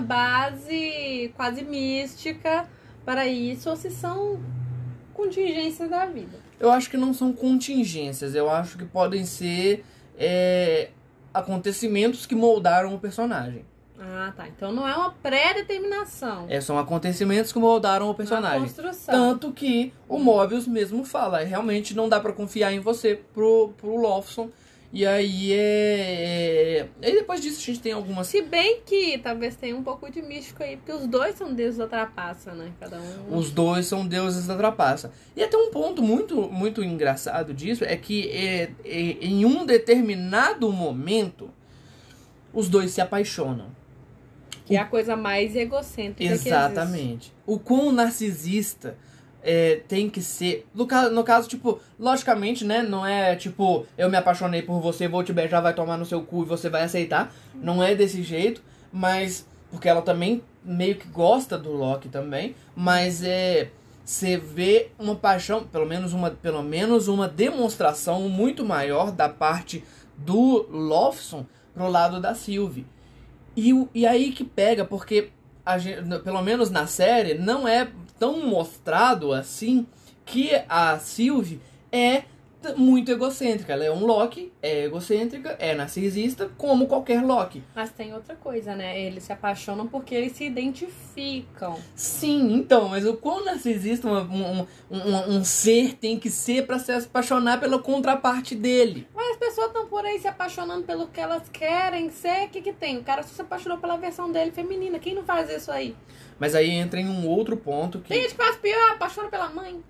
base quase mística para isso ou se são contingências da vida. Eu acho que não são contingências. Eu acho que podem ser é, acontecimentos que moldaram o personagem. Ah, tá. Então não é uma pré-determinação. É, são acontecimentos que moldaram o personagem. Uma construção. Tanto que o Mobius mesmo fala, realmente não dá pra confiar em você pro, pro Lawson. E aí é... Aí depois disso a gente tem algumas... Se bem que talvez tenha um pouco de místico aí, porque os dois são deuses da trapaça, né? Cada um... Os dois são deuses da trapaça. E até um ponto muito, muito engraçado disso é que é, é, em um determinado momento, os dois se apaixonam. Que é a coisa mais egocêntrica Exatamente. O quão narcisista é, tem que ser... No caso, no caso, tipo, logicamente, né? Não é tipo, eu me apaixonei por você, vou te beijar, vai tomar no seu cu e você vai aceitar. Não é desse jeito, mas... Porque ela também meio que gosta do Loki também. Mas é... Você vê uma paixão, pelo menos uma, pelo menos uma demonstração muito maior da parte do Lofson pro lado da Sylvie. E, e aí que pega, porque a gente, pelo menos na série, não é tão mostrado assim que a Sylvie é muito egocêntrica. Ela é um Loki, é egocêntrica, é narcisista, como qualquer Loki. Mas tem outra coisa, né? Eles se apaixonam porque eles se identificam. Sim, então, mas o quão narcisista um, um, um, um ser tem que ser pra se apaixonar pela contraparte dele? Mas as pessoas estão por aí se apaixonando pelo que elas querem ser. O que que tem? O cara só se apaixonou pela versão dele feminina. Quem não faz isso aí? Mas aí entra em um outro ponto que... Tem gente que faz pior, apaixona pela mãe.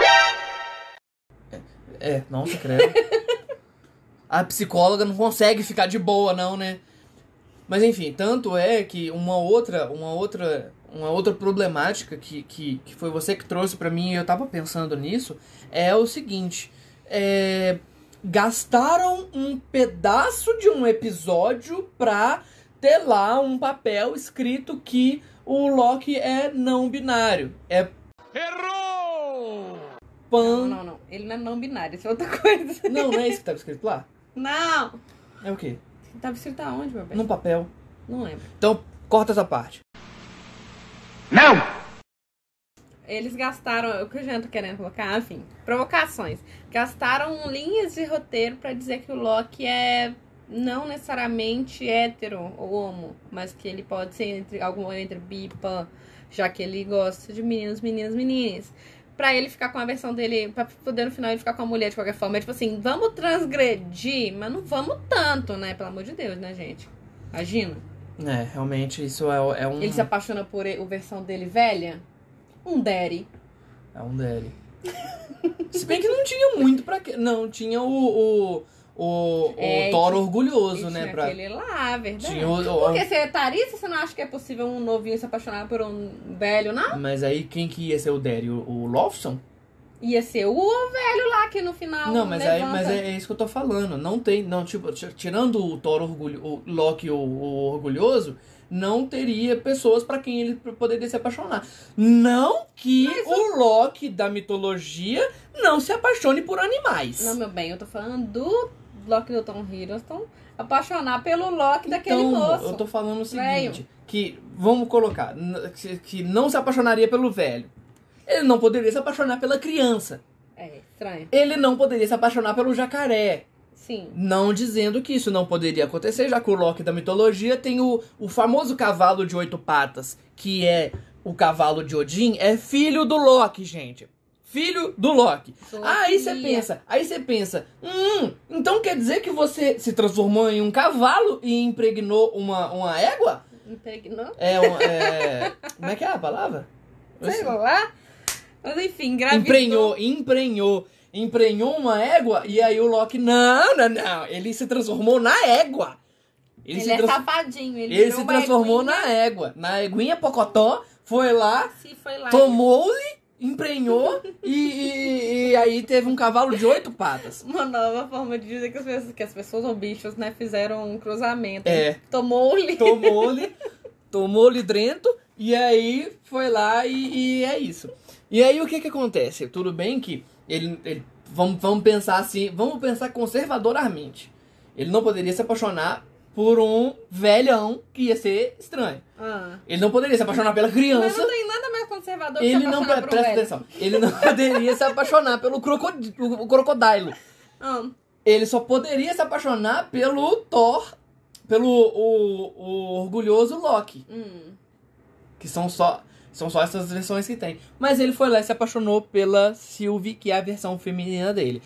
É, nossa, credo. A psicóloga não consegue ficar de boa, não, né? Mas enfim, tanto é que uma outra, uma outra, uma outra problemática que, que, que foi você que trouxe pra mim e eu tava pensando nisso, é o seguinte, é, gastaram um pedaço de um episódio pra ter lá um papel escrito que o Loki é não binário, é Errou! pan... Não, não, não. Ele não é não binário, isso é outra coisa. Não, não é isso que tava escrito lá? Não! É o quê? Tava escrito aonde, meu bem? Num papel. Não lembro. Então, corta essa parte. Não! Eles gastaram, o que eu já tô querendo colocar, enfim, provocações. Gastaram linhas de roteiro pra dizer que o Loki é não necessariamente hétero ou homo, mas que ele pode ser entre algum entre bipa, já que ele gosta de meninos, meninas, meninas. Pra ele ficar com a versão dele, pra poder no final ele ficar com a mulher de qualquer forma. É tipo assim, vamos transgredir, mas não vamos tanto, né? Pelo amor de Deus, né, gente? Imagina. É, realmente isso é, é um... Ele se apaixona por a versão dele velha. Um daddy. É um dele. Se bem que não tinha muito pra quê. Não, tinha o... o... O, É, o Thor tinha- orgulhoso, E né? tinha Pra... aquele lá, verdade. Tinha o- o- Porque você é tarista, você não acha que é possível um novinho se apaixonar por um velho, não? Mas aí quem que ia ser o Daddy? O, o Lofson? Ia ser o velho lá que no final Não, mas, aí, levanta. mas é, é isso que eu tô falando. Não tem. Não, tipo, t- tirando o Thor orgulho, o Loki, o, o orgulhoso, não teria pessoas pra quem ele poderia se apaixonar. Não que o Loki da mitologia não se apaixone por animais. Não, meu bem, eu tô falando do Loki do Tom Hiddleston apaixonar pelo Loki daquele Então, moço. eu tô falando o Velho. seguinte, que, vamos colocar, n- que, que não se apaixonaria pelo velho. Ele não poderia se apaixonar pela criança. É, estranho. Ele não poderia se apaixonar pelo jacaré. Sim. Não dizendo que isso não poderia acontecer, já que o Loki da mitologia tem o, o famoso cavalo de oito patas, que é o cavalo de Odin, é filho do Loki, gente. Filho do Loki. Zoofilia. Aí você pensa, aí você pensa, hum, então quer dizer que você se transformou em um cavalo e impregnou uma, uma égua? Impregnou? É, um, é... Como é que é a palavra? Sei lá. Mas enfim, engravidou. Emprenhou, emprenhou, emprenhou uma égua e aí o Loki, não, não, não, ele se transformou na égua. Ele, se é trans- safadinho. Ele, ele virou se uma transformou eguinha, na égua, na eguinha Pocotó, foi lá, Se foi lá. tomou-lhe, emprenhou e, e- e aí teve um cavalo de oito patas. Uma nova forma de dizer que as pessoas, que as pessoas ou bichos, né, fizeram um cruzamento. É. Tomou-lhe. Tomou-lhe, tomou-lhe drento e aí foi lá e, e é isso. E aí o que que acontece? Tudo bem que ele, ele vamos, vamos pensar assim, vamos pensar conservadoramente. Ele não poderia se apaixonar por um velhão que ia ser estranho. Ah. Ele não poderia se apaixonar pela Mas criança. não tem nada mais conservador que Ele se não, apaixonar por um presta velho. atenção. Ele não poderia se apaixonar pelo crocodi- o crocodilo. Ah. Ele só poderia se apaixonar pelo Thor, pelo o, o orgulhoso Loki. Hum. Que são só, são só essas versões que tem. Mas ele foi lá e se apaixonou pela Sylvie, que é a versão feminina dele.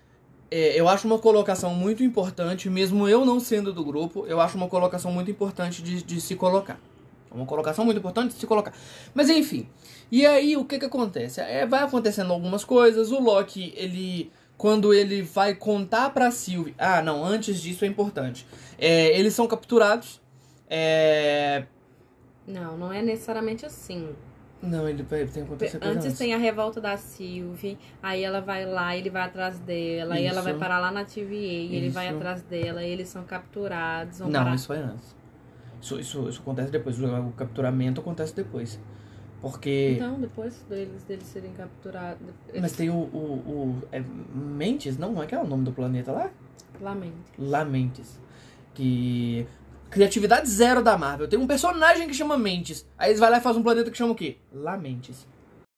é, eu acho uma colocação muito importante, mesmo eu não sendo do grupo, eu acho uma colocação muito importante de, de se colocar. Uma colocação muito importante de se colocar. Mas enfim, e aí o que que acontece? É, vai acontecendo algumas coisas, o Loki, ele... Quando ele vai contar pra Sylvie... Ah, não, antes disso é importante. É, eles são capturados. É... Não, não é necessariamente assim. Não, ele tem que acontecer coisa Antes tem a revolta da Sylvie, aí ela vai lá, ele vai atrás dela, aí ela vai Isso. parar lá na T V A, e ele vai Isso. atrás dela, e eles são capturados. Vão Não, parar... isso foi antes. Isso, isso, isso acontece depois. O capturamento acontece depois. Porque... Então, depois deles, deles serem capturados... Mas tem o... o, o é Mentes? Não, como é que é o nome do planeta lá? Lamento. Lamentes. Que... Criatividade zero da Marvel. Tem um personagem que chama Mentes. Aí eles vão lá e fazem um planeta que chama o quê? Lamentes.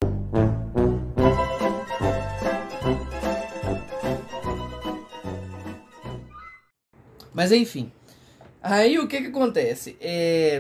Mas enfim. Aí o que que acontece? É...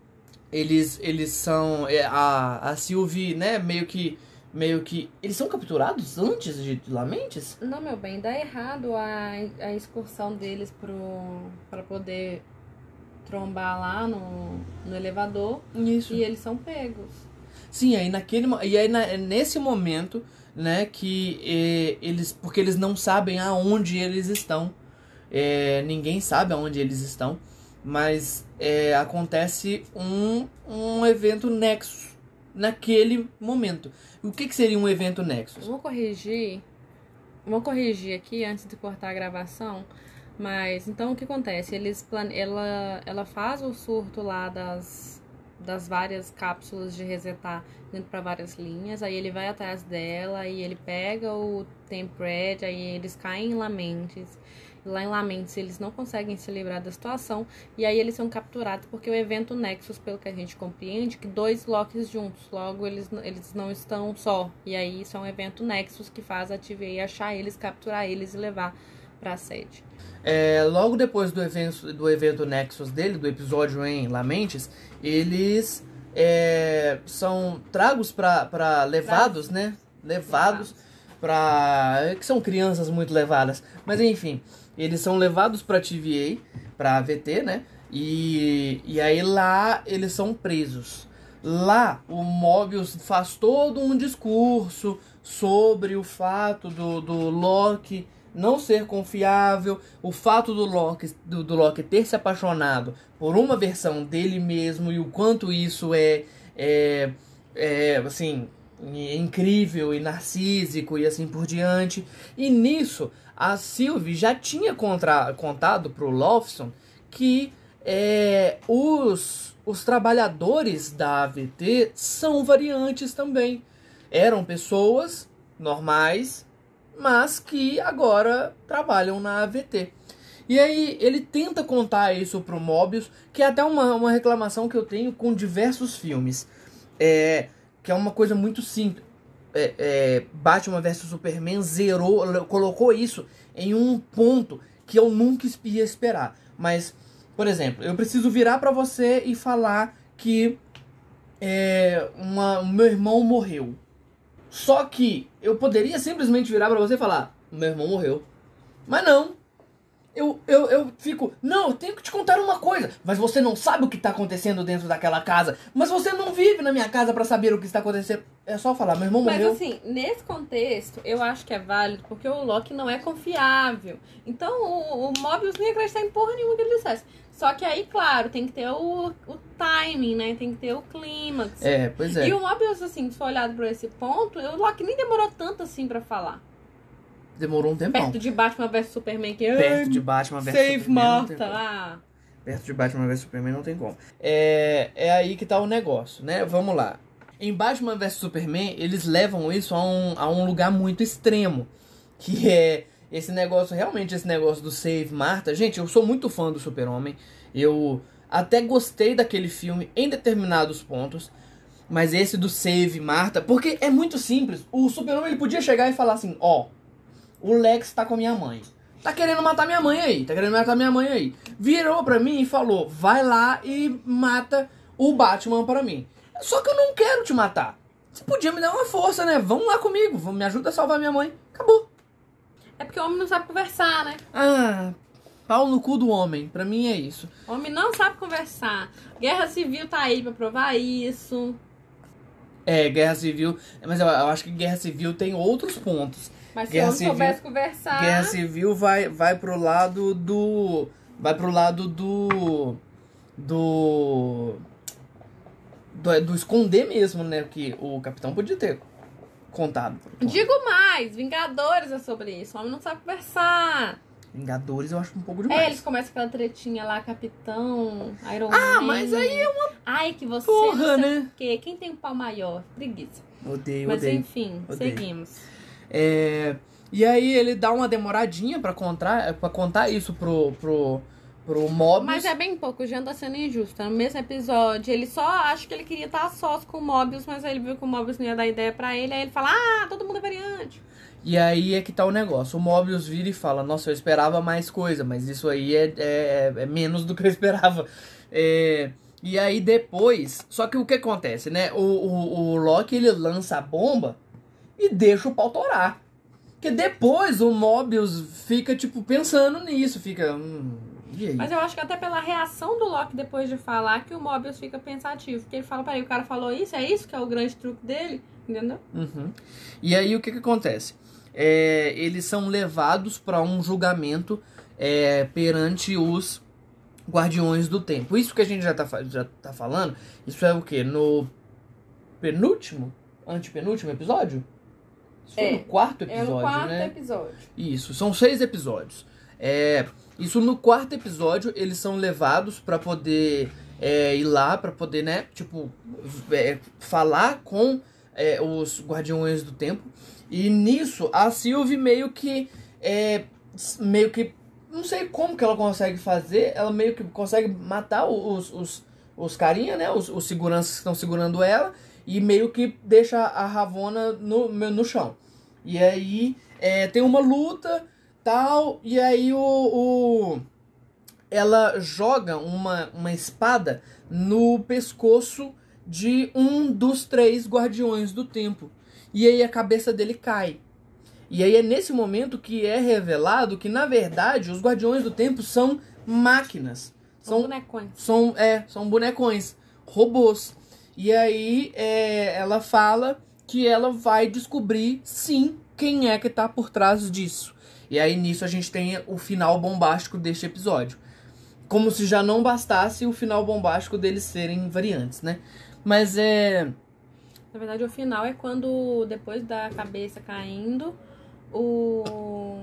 Eles, eles são... É, a, a Sylvie, né, meio que... Meio que... Eles são capturados antes de Lamentes? Não, meu bem, dá errado a, a excursão deles pro, pra poder trombar lá no, no elevador. Isso. E eles são pegos. Sim, aí naquele... mo- E aí na- é nesse momento, né, que eh, eles... Porque eles não sabem aonde eles estão. É, ninguém sabe aonde eles estão. Mas é, acontece um, um evento Nexus naquele momento. O que, que seria um evento Nexus? Vou corrigir. Vou corrigir aqui antes de cortar a gravação. Mas então o que acontece? Eles plane... ela, ela faz o surto lá das, das várias cápsulas de resetar dentro para várias linhas. Aí ele vai atrás dela e ele pega o Tempred, aí eles caem em Lamentes. Lá em Lamentes eles não conseguem se livrar da situação. E aí eles são capturados porque o evento Nexus, pelo que a gente compreende, que dois Lokis juntos. Logo eles, eles não estão só. E aí isso é um evento Nexus que faz a T V A achar eles, capturar eles e levar pra sede. É, logo depois do evento, do evento Nexus dele, do episódio em Lamentes, eles é, são tragos pra, pra levados, né? Levados pra... que são crianças muito levadas. Mas enfim, eles são levados pra T V A, pra A V T, né? E, e aí lá eles são presos. Lá o Mobius faz todo um discurso sobre o fato do, do Loki não ser confiável, o fato do Loki, do, do Loki ter se apaixonado por uma versão dele mesmo e o quanto isso é, é, é assim, incrível e narcísico e assim por diante. E nisso a Sylvie já tinha contra, contado pro Lawson que é, os, os trabalhadores da A V T são variantes também. Eram pessoas normais, mas que agora trabalham na A V T. E aí ele tenta contar isso pro Mobius, que é até uma, uma reclamação que eu tenho com diversos filmes. É, que é uma coisa muito simples. É, é, Batman versus Superman zerou, colocou isso em um ponto que eu nunca ia esperar. Mas, por exemplo, eu preciso virar pra você e falar que é, uma, meu irmão morreu. Só que eu poderia simplesmente virar pra você e falar, meu irmão morreu. Mas não. Eu, eu, eu fico, não, eu tenho que te contar uma coisa. Mas você não sabe o que está acontecendo dentro daquela casa. Mas você não vive na minha casa pra saber o que está acontecendo. É só falar, meu irmão Mas morreu. assim, nesse contexto, eu acho que é válido porque o Loki não é confiável. Então o, o Mobius não ia acreditar em porra nenhuma que ele dissesse. Só que aí, claro, tem que ter o, o timing, né? Tem que ter o clímax. É, pois é. E o Mobius, assim, se for olhado por esse ponto, o Loki nem demorou tanto assim pra falar. Demorou um tempão. Perto de Batman versus Superman, que Perto de Batman versus Save Superman não tem Martha. como. Ah. Perto de Batman versus Superman não tem como. É, é aí que tá o negócio, né? Vamos lá. Em Batman versus Superman, eles levam isso a um, a um lugar muito extremo. Que é esse negócio, realmente esse negócio do Save Martha. Gente, eu sou muito fã do Super-Homem. Eu até gostei daquele filme em determinados pontos. Mas esse do Save Martha, porque é muito simples. O Super-Homem ele podia chegar e falar assim, ó, o Lex tá com a minha mãe. Tá querendo matar minha mãe aí. Tá querendo matar minha mãe aí. Virou pra mim e falou, vai lá e mata o Batman pra mim. Só que eu não quero te matar. Você podia me dar uma força, né? Vamos lá comigo. Me ajuda a salvar minha mãe. Acabou. É porque o homem não sabe conversar, né? Ah, pau no cu do homem. Pra mim é isso. O homem não sabe conversar. Guerra Civil tá aí pra provar isso. É, Guerra Civil... Mas eu, eu acho que Guerra Civil tem outros pontos. Mas se Guerra o homem Civil- soubesse conversar... Guerra Civil vai, vai pro lado do... Vai pro lado do... Do... Do, do esconder mesmo, né? Que o capitão podia ter contado. Digo mais, Vingadores é sobre isso. O homem não sabe conversar. Vingadores eu acho um pouco demais. É, eles começam aquela tretinha lá, Capitão, Iron Ah, Man. mas aí é uma... Ai, que você Porra, não sei né? o quê. Quem tem um pau maior? Preguiça. Odeio, Mas odeio. enfim, Odeio. seguimos. É, e aí ele dá uma demoradinha pra contar, pra contar isso pro, pro, pro Mobius. Mas é bem pouco, já anda sendo injusto. No mesmo episódio, ele só acha que ele queria estar a sós com o Mobius, mas aí ele viu que o Mobius não ia dar ideia pra ele, aí ele fala, ah, todo mundo é variante. E aí é que tá o negócio. O Mobius vira e fala, nossa, eu esperava mais coisa, mas isso aí é, é, é menos do que eu esperava. É, e aí depois... Só que o que acontece, né? O, o, o Loki, ele lança a bomba e deixa o pau torar. Porque depois o Mobius fica, tipo, pensando nisso. Fica... Hum, e aí? Mas eu acho que até pela reação do Loki depois de falar que o Mobius fica pensativo. Porque ele fala, peraí, o cara falou isso? É isso que é o grande truque dele? Entendeu? Uhum. E aí o que que acontece? É, eles são levados para um julgamento é, perante os Guardiões do Tempo. Isso que a gente já tá, fa- já tá falando, isso é o quê? No penúltimo? Antepenúltimo episódio? Isso foi É, no quarto É episódio, no quarto né? episódio. Isso, são seis episódios. É, isso no quarto episódio, eles são levados pra poder é, ir lá, pra poder, né, tipo, é, falar com é, os Guardiões do Tempo. E nisso, a Sylvie meio que, é, meio que, não sei como que ela consegue fazer, ela meio que consegue matar os, os, os carinha, né, os, os seguranças que estão segurando ela, e meio que deixa a Ravonna no, no chão. E aí é, tem uma luta, tal, e aí o, o ela joga uma, uma espada no pescoço de um dos três Guardiões do Tempo. E aí a cabeça dele cai. E aí é nesse momento que é revelado que, na verdade, os Guardiões do Tempo são máquinas. São São, bonecões. são, é, são bonecões, robôs. E aí é, ela fala que ela vai descobrir, sim, quem é que tá por trás disso. E aí nisso a gente tem o final bombástico deste episódio. Como se já não bastasse o final bombástico deles serem variantes, né? Mas é... Na verdade, o final é quando, depois da cabeça caindo, o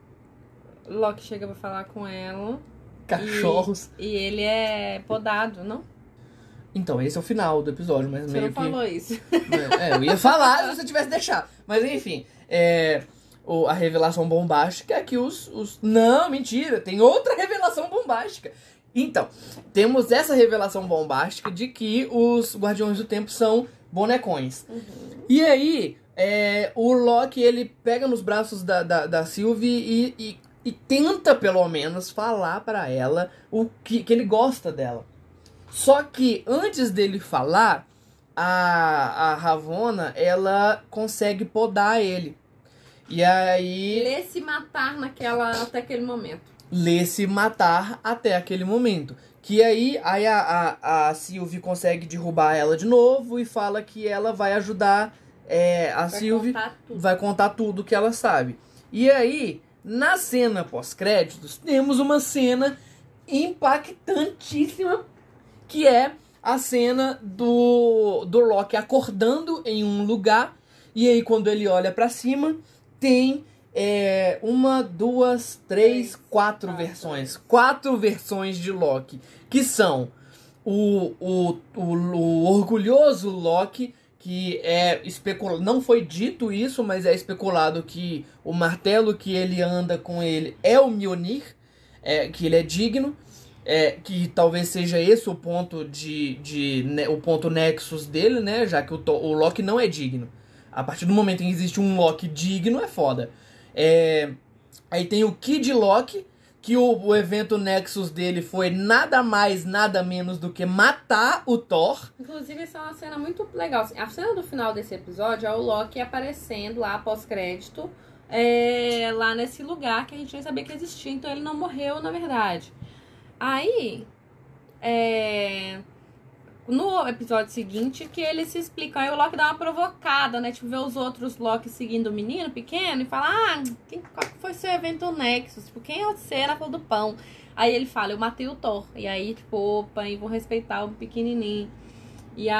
Loki chega pra falar com ela. Cachorros. E, e ele é podado, não? Então, esse é o final do episódio, mas Você meio não que... falou isso. É, eu ia falar se você tivesse deixado. Mas enfim, é... o- a revelação bombástica é que os, os... Não, mentira, tem outra revelação bombástica. Então, temos essa revelação bombástica de que os Guardiões do Tempo são bonecões. Uhum. E aí, é, o Loki, ele pega nos braços da, da, da Sylvie e, e, e tenta, pelo menos, falar pra ela o que, que ele gosta dela. Só que, antes dele falar, a, a Ravonna, ela consegue podar ele. E aí... Lê se matar naquela, até aquele momento. lê se matar até aquele momento. Que aí, aí a, a, a Sylvie consegue derrubar ela de novo e fala que ela vai ajudar é, a Vai Sylvie, contar tudo. vai contar tudo que ela sabe. E aí, na cena pós-créditos, temos uma cena impactantíssima, que é a cena do, do Loki acordando em um lugar, e aí quando ele olha pra cima, tem... É, uma, duas, três, Três, quatro quatro. versões. Quatro versões de Loki. Que são o, o, o, o orgulhoso Loki, que é especulado. Não foi dito isso, mas é especulado que o martelo que ele anda com ele é o Mjolnir, é, que ele é digno. É, que talvez seja esse o ponto de, de né, o ponto nexus dele, né? Já que o, To- o Loki não é digno. A partir do momento em que existe um Loki digno, é foda. É, aí tem o Kid Loki, que o, o evento Nexus dele foi nada mais, nada menos do que matar o Thor. Inclusive, isso é uma cena muito legal. A cena do final desse episódio é o Loki aparecendo lá, pós-crédito, é, lá nesse lugar que a gente nem sabia que existia. Então ele não morreu, na verdade. Aí, é, no episódio seguinte, que eles se explicam. Aí o Loki dá uma provocada, né? Tipo, ver os outros Loki seguindo o menino pequeno e fala: ah, quem, qual que foi seu evento Nexus? Tipo, quem é você na cor do pão? Aí ele fala: eu matei o Thor. E aí, tipo, opa, e vou respeitar o pequenininho. E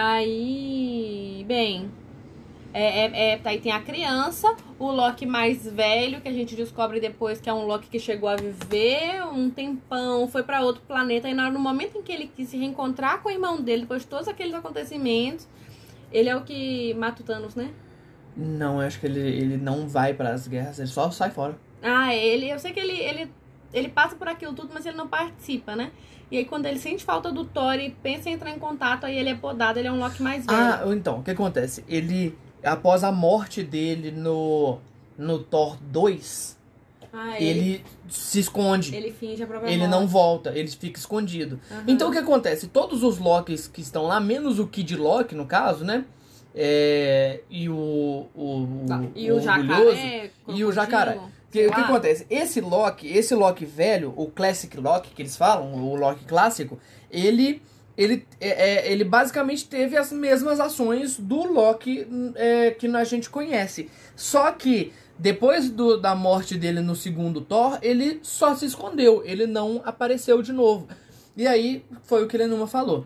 aí, bem, é, é, é, aí tem a criança, o Loki mais velho, que a gente descobre depois que é um Loki que chegou a viver um tempão, foi pra outro planeta. E no momento em que ele quis se reencontrar com o irmão dele, depois de todos aqueles acontecimentos, ele é o que mata o Thanos, né? Não, eu acho que ele, ele não vai para as guerras, ele só sai fora. Ah, ele, eu sei que ele, ele, ele passa por aquilo tudo, mas ele não participa, né? E aí quando ele sente falta do Thor e pensa em entrar em contato, aí ele é podado, ele é um Loki mais velho. Ah, então, o que acontece? Ele, após a morte dele no, no Thor dois, ah, ele, ele se esconde. Ele finge a própria Ele morte. não volta, ele fica escondido. Aham. Então o que acontece? Todos os Lokis que estão lá, menos o Kid Loki, no caso, né? É, e o, o, Tá. o, E o orgulhoso, jacaré, e o jacaré. crocodilo, Que, sei o que lá. acontece? Esse Loki, esse Loki velho, o Classic Loki que eles falam, o Loki clássico, ele, ele, é, é, ele basicamente teve as mesmas ações do Loki é, que a gente conhece. Só que depois do, da morte dele no segundo Thor, ele só se escondeu, ele não apareceu de novo. E aí foi o que Lenuma falou.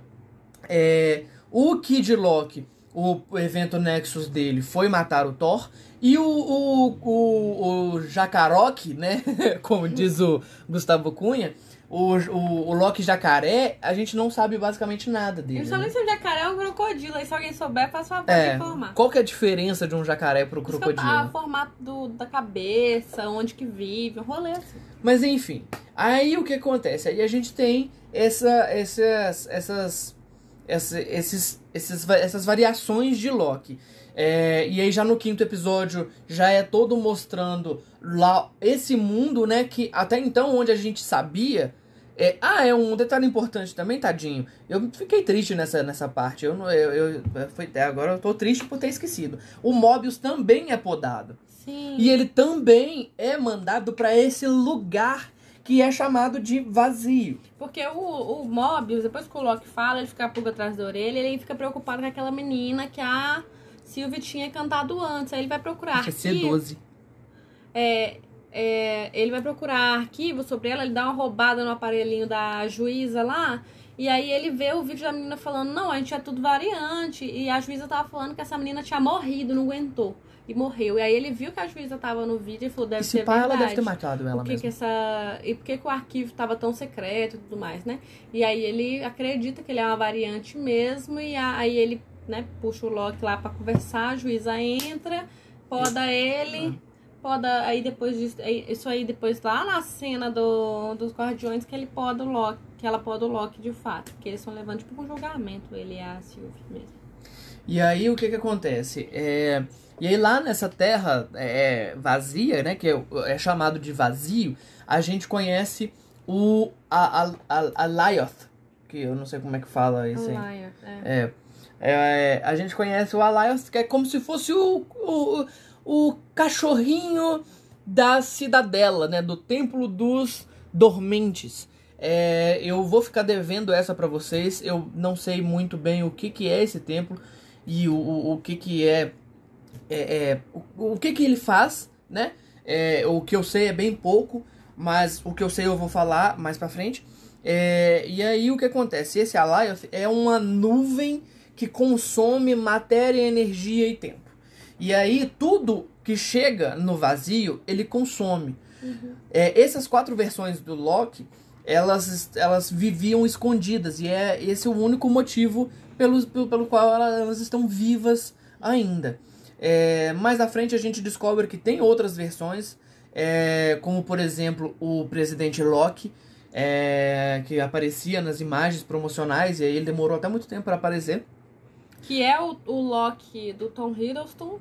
É, o Kid Loki, o evento Nexus dele foi matar o Thor. E o, o, o, o Jacaroque, né? Como diz o Gustavo Cunha, o, o, o Loki Jacaré, a gente não sabe basicamente nada dele. Ele só né? nem se o jacaré é um crocodilo. Aí se alguém souber, faz favor É, de informar. qual que é a diferença de um jacaré pro Isso que eu- crocodilo? Ah, formato do, da cabeça, onde que vive, um rolê assim. Mas enfim, aí o que acontece? Aí a gente tem essa, essas, essas, essa, esses, esses, essas variações de Loki. É, e aí já no quinto episódio já é todo mostrando lá esse mundo, né? Que até então, onde a gente sabia... É, ah, é um detalhe importante também, tadinho. Eu fiquei triste nessa, nessa parte. Eu, não- eu, eu, foi, agora eu tô triste por ter esquecido. O Mobius também é podado. Sim. E ele também é mandado pra esse lugar que é chamado de vazio. Porque o, o Mobius, depois que o Loki fala, ele fica a pulga atrás da orelha, ele fica preocupado com aquela menina que a Sylvie tinha cantado antes. Aí ele vai procurar Acho que é C arquivo. doze. É, é, ele vai procurar arquivo sobre ela, ele dá uma roubada no aparelhinho da juíza lá, e aí ele vê o vídeo da menina falando, não, a gente é tudo variante, e a juíza tava falando que essa menina tinha morrido, não aguentou, e morreu. E aí ele viu que a juíza tava no vídeo e falou, deve E ser se pá, verdade. ela deve ter matado ela Por que mesmo. que essa... E por que que o arquivo tava tão secreto e tudo mais, né? E aí ele acredita que ele é uma variante mesmo, e a- aí ele, né, puxa o Loki lá pra conversar, a juíza entra, poda ele, poda, aí depois disso, aí- isso aí depois lá na cena do, dos Guardiões que ele poda o Loki, que ela poda o Loki de fato, porque eles estão levando tipo um julgamento, ele e a Sylvie mesmo. E aí o que que acontece? É, e aí lá nessa terra é, vazia, né, que é, é chamado de vazio, a gente conhece o a, a, a, a Alioth, que eu não sei como é que fala isso aí. Liar, é. É, é, a gente conhece o Alioth, que é como se fosse o, o, o cachorrinho da cidadela, né, do Templo dos Dormentes. É, eu vou ficar devendo essa pra vocês, eu não sei muito bem o que, que é esse templo e o, o, o que, que é, é, é o, o que, que ele faz, né? É, o que eu sei é bem pouco, mas o que eu sei eu vou falar mais pra frente. É, e aí o que acontece? Esse Alioth é uma nuvem que consome matéria, energia e tempo. E aí tudo que chega no vazio, ele consome. É, essas quatro versões do Loki, elas, elas viviam escondidas. E é esse o único motivo pelo, pelo, pelo qual elas, elas estão vivas ainda. É, mais à frente a gente descobre que tem outras versões, é, como por exemplo o Presidente Loki, é, que aparecia nas imagens promocionais, e aí ele demorou até muito tempo para aparecer. Que é o, o Loki do Tom Hiddleston,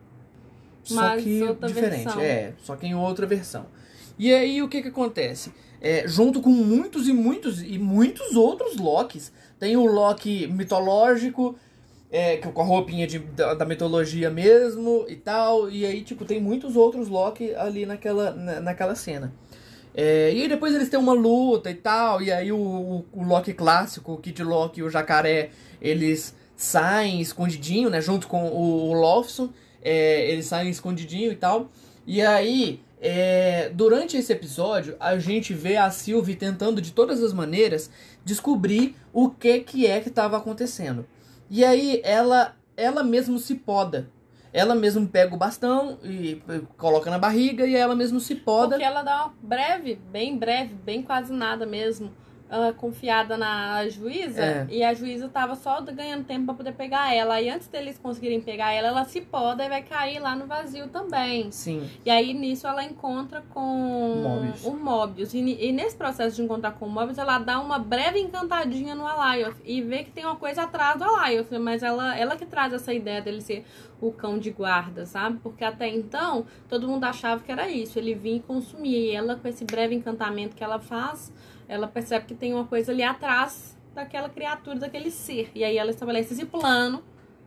Só mas que outra diferente, versão. é, só que em outra versão. E aí o que que acontece? É, junto com muitos e muitos e muitos outros Lokis, tem o Loki mitológico, É, com a roupinha de, da, da mitologia mesmo e tal. E aí, tipo, tem muitos outros Loki ali naquela, na, naquela cena. É, e aí depois eles têm uma luta e tal. E aí o, o, o Loki clássico, o Kid Loki e o Jacaré, eles saem escondidinho, né? Junto com o, o Lofson. É, eles saem escondidinho e tal. E aí, é, durante esse episódio, a gente vê a Sylvie tentando de todas as maneiras descobrir o que, que é que estava acontecendo. E aí ela, ela mesmo se poda. Ela mesmo pega o bastão e coloca na barriga e ela mesmo se poda. Porque ela dá uma breve, bem breve, bem quase nada mesmo, uh, confiada na juíza. É. E a juíza tava só ganhando tempo pra poder pegar ela. E antes deles conseguirem pegar ela, ela se poda e vai cair lá no vazio também. Sim. E aí nisso ela encontra com Mobius. o Mobius. E, e nesse processo de encontrar com o Mobius, ela dá uma breve encantadinha no Alioth. E vê que tem uma coisa atrás do Alioth. Mas ela, ela que traz essa ideia dele ser o cão de guarda, sabe? Porque até então, todo mundo achava que era isso. Ele vinha e consumia. E ela, com esse breve encantamento que ela faz, ela percebe que tem uma coisa ali atrás daquela criatura, daquele ser. E aí ela estabelece esse plano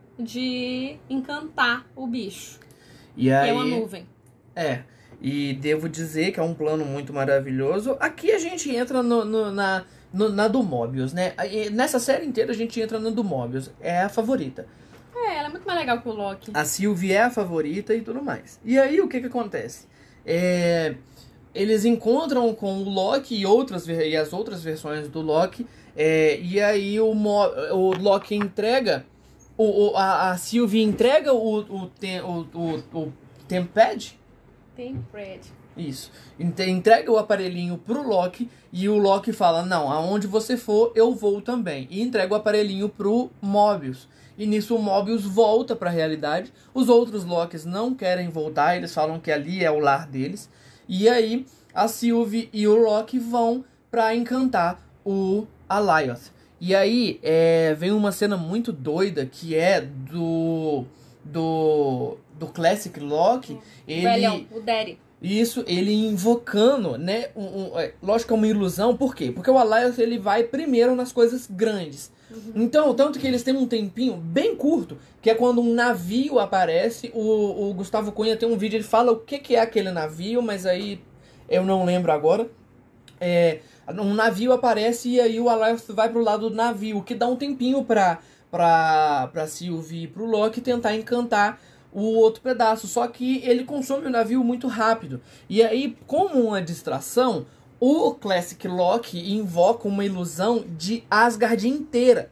de encantar o bicho. E aí, que é uma nuvem. É. E devo dizer que é um plano muito maravilhoso. Aqui a gente entra no, no, na, no, na do Mobius, né? E nessa série inteira a gente entra na do Mobius. É a favorita. É, ela é muito mais legal que o Loki. A Sylvie é a favorita e tudo mais. E aí o que que acontece? É, eles encontram com o Loki e, outras, e as outras versões do Loki. É, e aí o, Mo, o Loki entrega... O, o, a, a Sylvie entrega o, o, tem, o, o, o Tempad? Tempad. Isso. Entrega o aparelhinho pro Loki e o Loki fala, não, aonde você for, eu vou também. E entrega o aparelhinho pro Mobius. E nisso o Mobius volta pra realidade. Os outros Lokis não querem voltar, eles falam que ali é o lar deles. E aí a Sylvie e o Loki vão pra encantar o Alioth. E aí é, vem uma cena muito doida que é do do, do Classic Loki. Ele, Velhão, o Daddy. Isso, ele invocando, né? Um, um, é, lógico que é uma ilusão, por quê? Porque o Alioth ele vai primeiro nas coisas grandes. Uhum. Então, tanto que eles têm um tempinho bem curto, que é quando um navio aparece. O, o Gustavo Cunha tem um vídeo, ele fala o que, que é aquele navio, mas aí eu não lembro agora. É, um navio aparece e aí o Alioth vai pro lado do navio, que dá um tempinho pra, pra, pra Sylvie e pro Loki tentar encantar o outro pedaço. Só que ele consome o navio muito rápido. E aí, como uma distração, o Classic Loki invoca uma ilusão de Asgard inteira.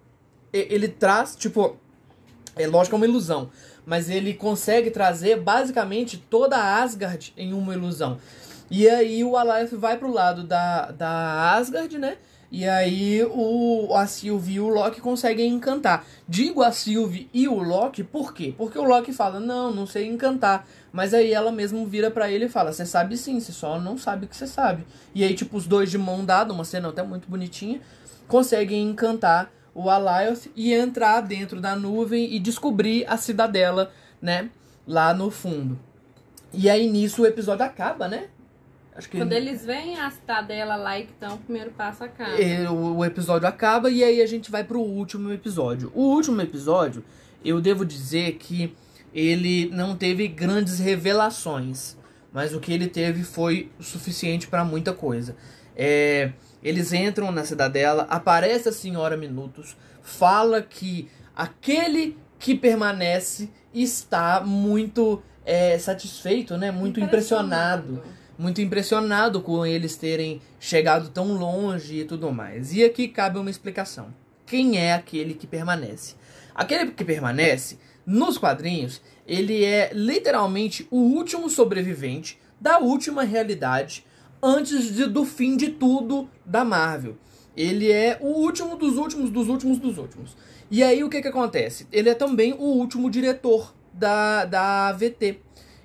Ele traz, tipo... É lógico que é uma ilusão. Mas ele consegue trazer, basicamente, toda a Asgard em uma ilusão. E aí o Alioth vai pro lado da, da Asgard, né? E aí o, a Sylvie e o Loki conseguem encantar. Digo a Sylvie e o Loki, por quê? Porque o Loki fala, não, não sei encantar. Mas aí ela mesmo vira pra ele e fala, você sabe sim, você só não sabe que você sabe. E aí, tipo, os dois de mão dada, uma cena até muito bonitinha, conseguem encantar o Alioth e entrar dentro da nuvem e descobrir a cidadela, né? Lá no fundo. E aí, nisso, o episódio acaba, né? Acho que Quando eles veem a cidadela lá e que estão, o primeiro passo acaba. É, o, o episódio acaba e aí a gente vai pro último episódio. O último episódio, eu devo dizer que ele não teve grandes revelações, mas o que ele teve foi o suficiente para muita coisa. É, eles entram na cidadela, aparece a Senhora Minutos, fala que aquele que permanece está muito é, satisfeito, né? Muito impressionado. impressionado. Muito impressionado com eles terem chegado tão longe e tudo mais. E aqui cabe uma explicação. Quem é aquele que permanece? Aquele que permanece, nos quadrinhos, ele é literalmente o último sobrevivente da última realidade antes de, do fim de tudo da Marvel. Ele é o último dos últimos, dos últimos, dos últimos. E aí o que que acontece? Ele é também o último diretor da, da A V T.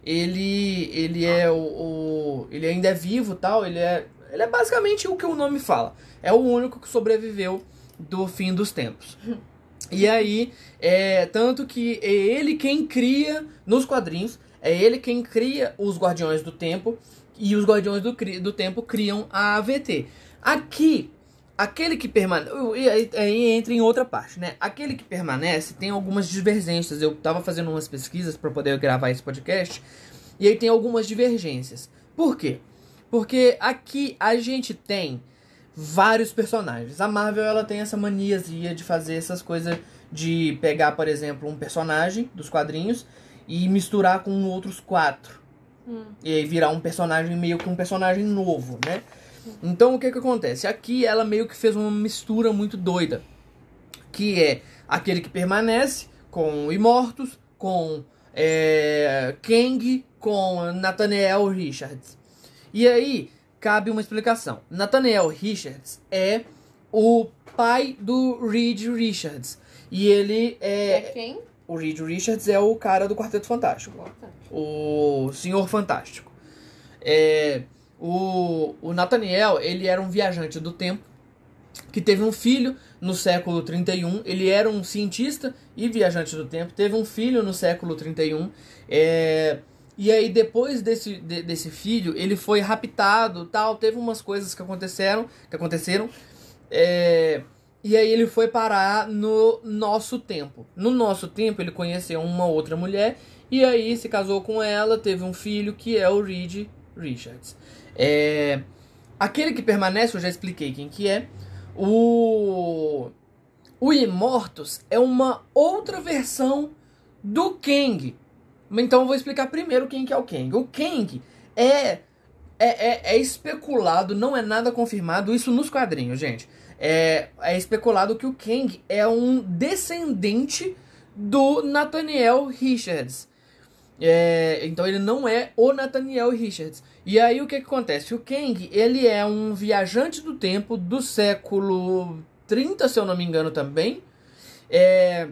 Ele, ele é o, o ele ainda é vivo, tal, ele é, ele é basicamente o que o nome fala. É o único que sobreviveu do fim dos tempos. E aí, é tanto que é ele quem cria nos quadrinhos, é ele quem cria os Guardiões do Tempo e os Guardiões do, do Tempo criam a A V T. Aqui aquele que permanece... Aí, aí entra em outra parte, né? Aquele que permanece tem algumas divergências. Eu tava fazendo umas pesquisas para poder gravar esse podcast. E aí tem algumas divergências. Por quê? Porque aqui a gente tem vários personagens. A Marvel, ela tem essa maniazinha de fazer essas coisas de pegar, por exemplo, um personagem dos quadrinhos e misturar com outros quatro. Hum. E aí virar um personagem meio que um personagem novo, né? Então o que que acontece? Aqui ela meio que fez uma mistura muito doida. Que é aquele que permanece com Imortus, com é, Kang, com Nathaniel Richards. E aí cabe uma explicação. Nathaniel Richards é o pai do Reed Richards. E ele é... É quem? O Reed Richards é o cara do Quarteto Fantástico. O Senhor Fantástico. É... O, o Nathaniel, ele era um viajante do tempo que teve um filho no século trinta e um. Ele era um cientista e viajante do tempo. Teve um filho no século trinta e um. É, e aí, depois desse, de, desse filho, ele foi raptado, tal. Teve umas coisas que aconteceram. Que aconteceram é, e aí ele foi parar no nosso tempo. No nosso tempo, ele conheceu uma outra mulher. E aí se casou com ela. Teve um filho que é o Reed Richards. É, aquele que permanece, eu já expliquei quem que é. O, o Imortus é uma outra versão do Kang. Então eu vou explicar primeiro quem que é o Kang. O Kang é, é, é, é especulado, não é nada confirmado, isso nos quadrinhos, gente. É, é especulado que o Kang é um descendente do Nathaniel Richards. É, então ele não é o Nathaniel Richards. E aí o que, que acontece? O Kang, ele é um viajante do tempo do século trinta, se eu não me engano também. É,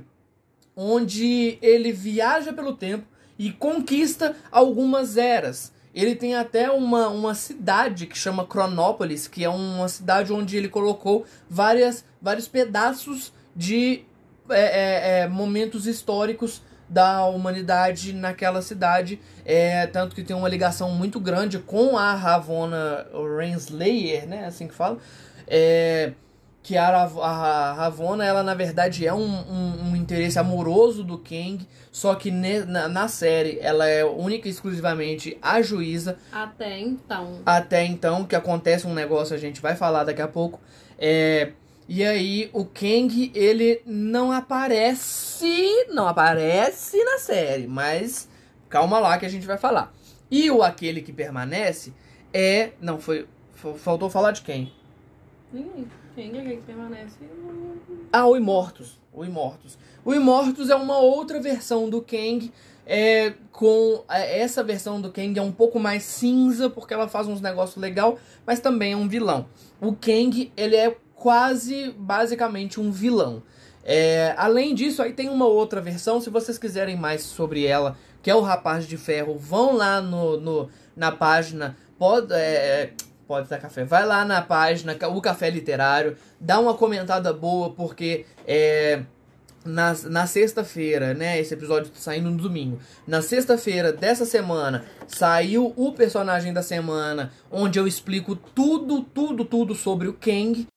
onde ele viaja pelo tempo e conquista algumas eras. Ele tem até uma, uma cidade que chama Cronópolis, que é uma cidade onde ele colocou várias, vários pedaços de é, é, é, momentos históricos da humanidade naquela cidade, é, tanto que tem uma ligação muito grande com a Ravonna Renslayer, né, assim que fala, é, que a, a Ravonna, ela na verdade é um, um, um interesse amoroso do Kang, só que ne, na, na série ela é única e exclusivamente a juíza. Até então. Até então, que acontece um negócio, a gente vai falar daqui a pouco, é... E aí, o Kang, ele não aparece, não aparece na série, mas calma lá que a gente vai falar. E o aquele que permanece é... Não, foi... Faltou falar de quem? Ninguém. Quem é aquele que permanece? Ah, o Imortus. O Imortus. O Imortus é uma outra versão do Kang, é, com... Essa versão do Kang é um pouco mais cinza, porque ela faz uns negócios legais, mas também é um vilão. O Kang, ele é quase, basicamente, um vilão. É, além disso, aí tem uma outra versão, se vocês quiserem mais sobre ela, que é o Rapaz de Ferro, vão lá no, no, na página, pode, é, pode dar café, vai lá na página, o Café Literário, dá uma comentada boa, porque é, na, na sexta-feira, né, esse episódio tá saindo no domingo, na sexta-feira dessa semana, saiu o personagem da semana, onde eu explico tudo, tudo, tudo sobre o Kang.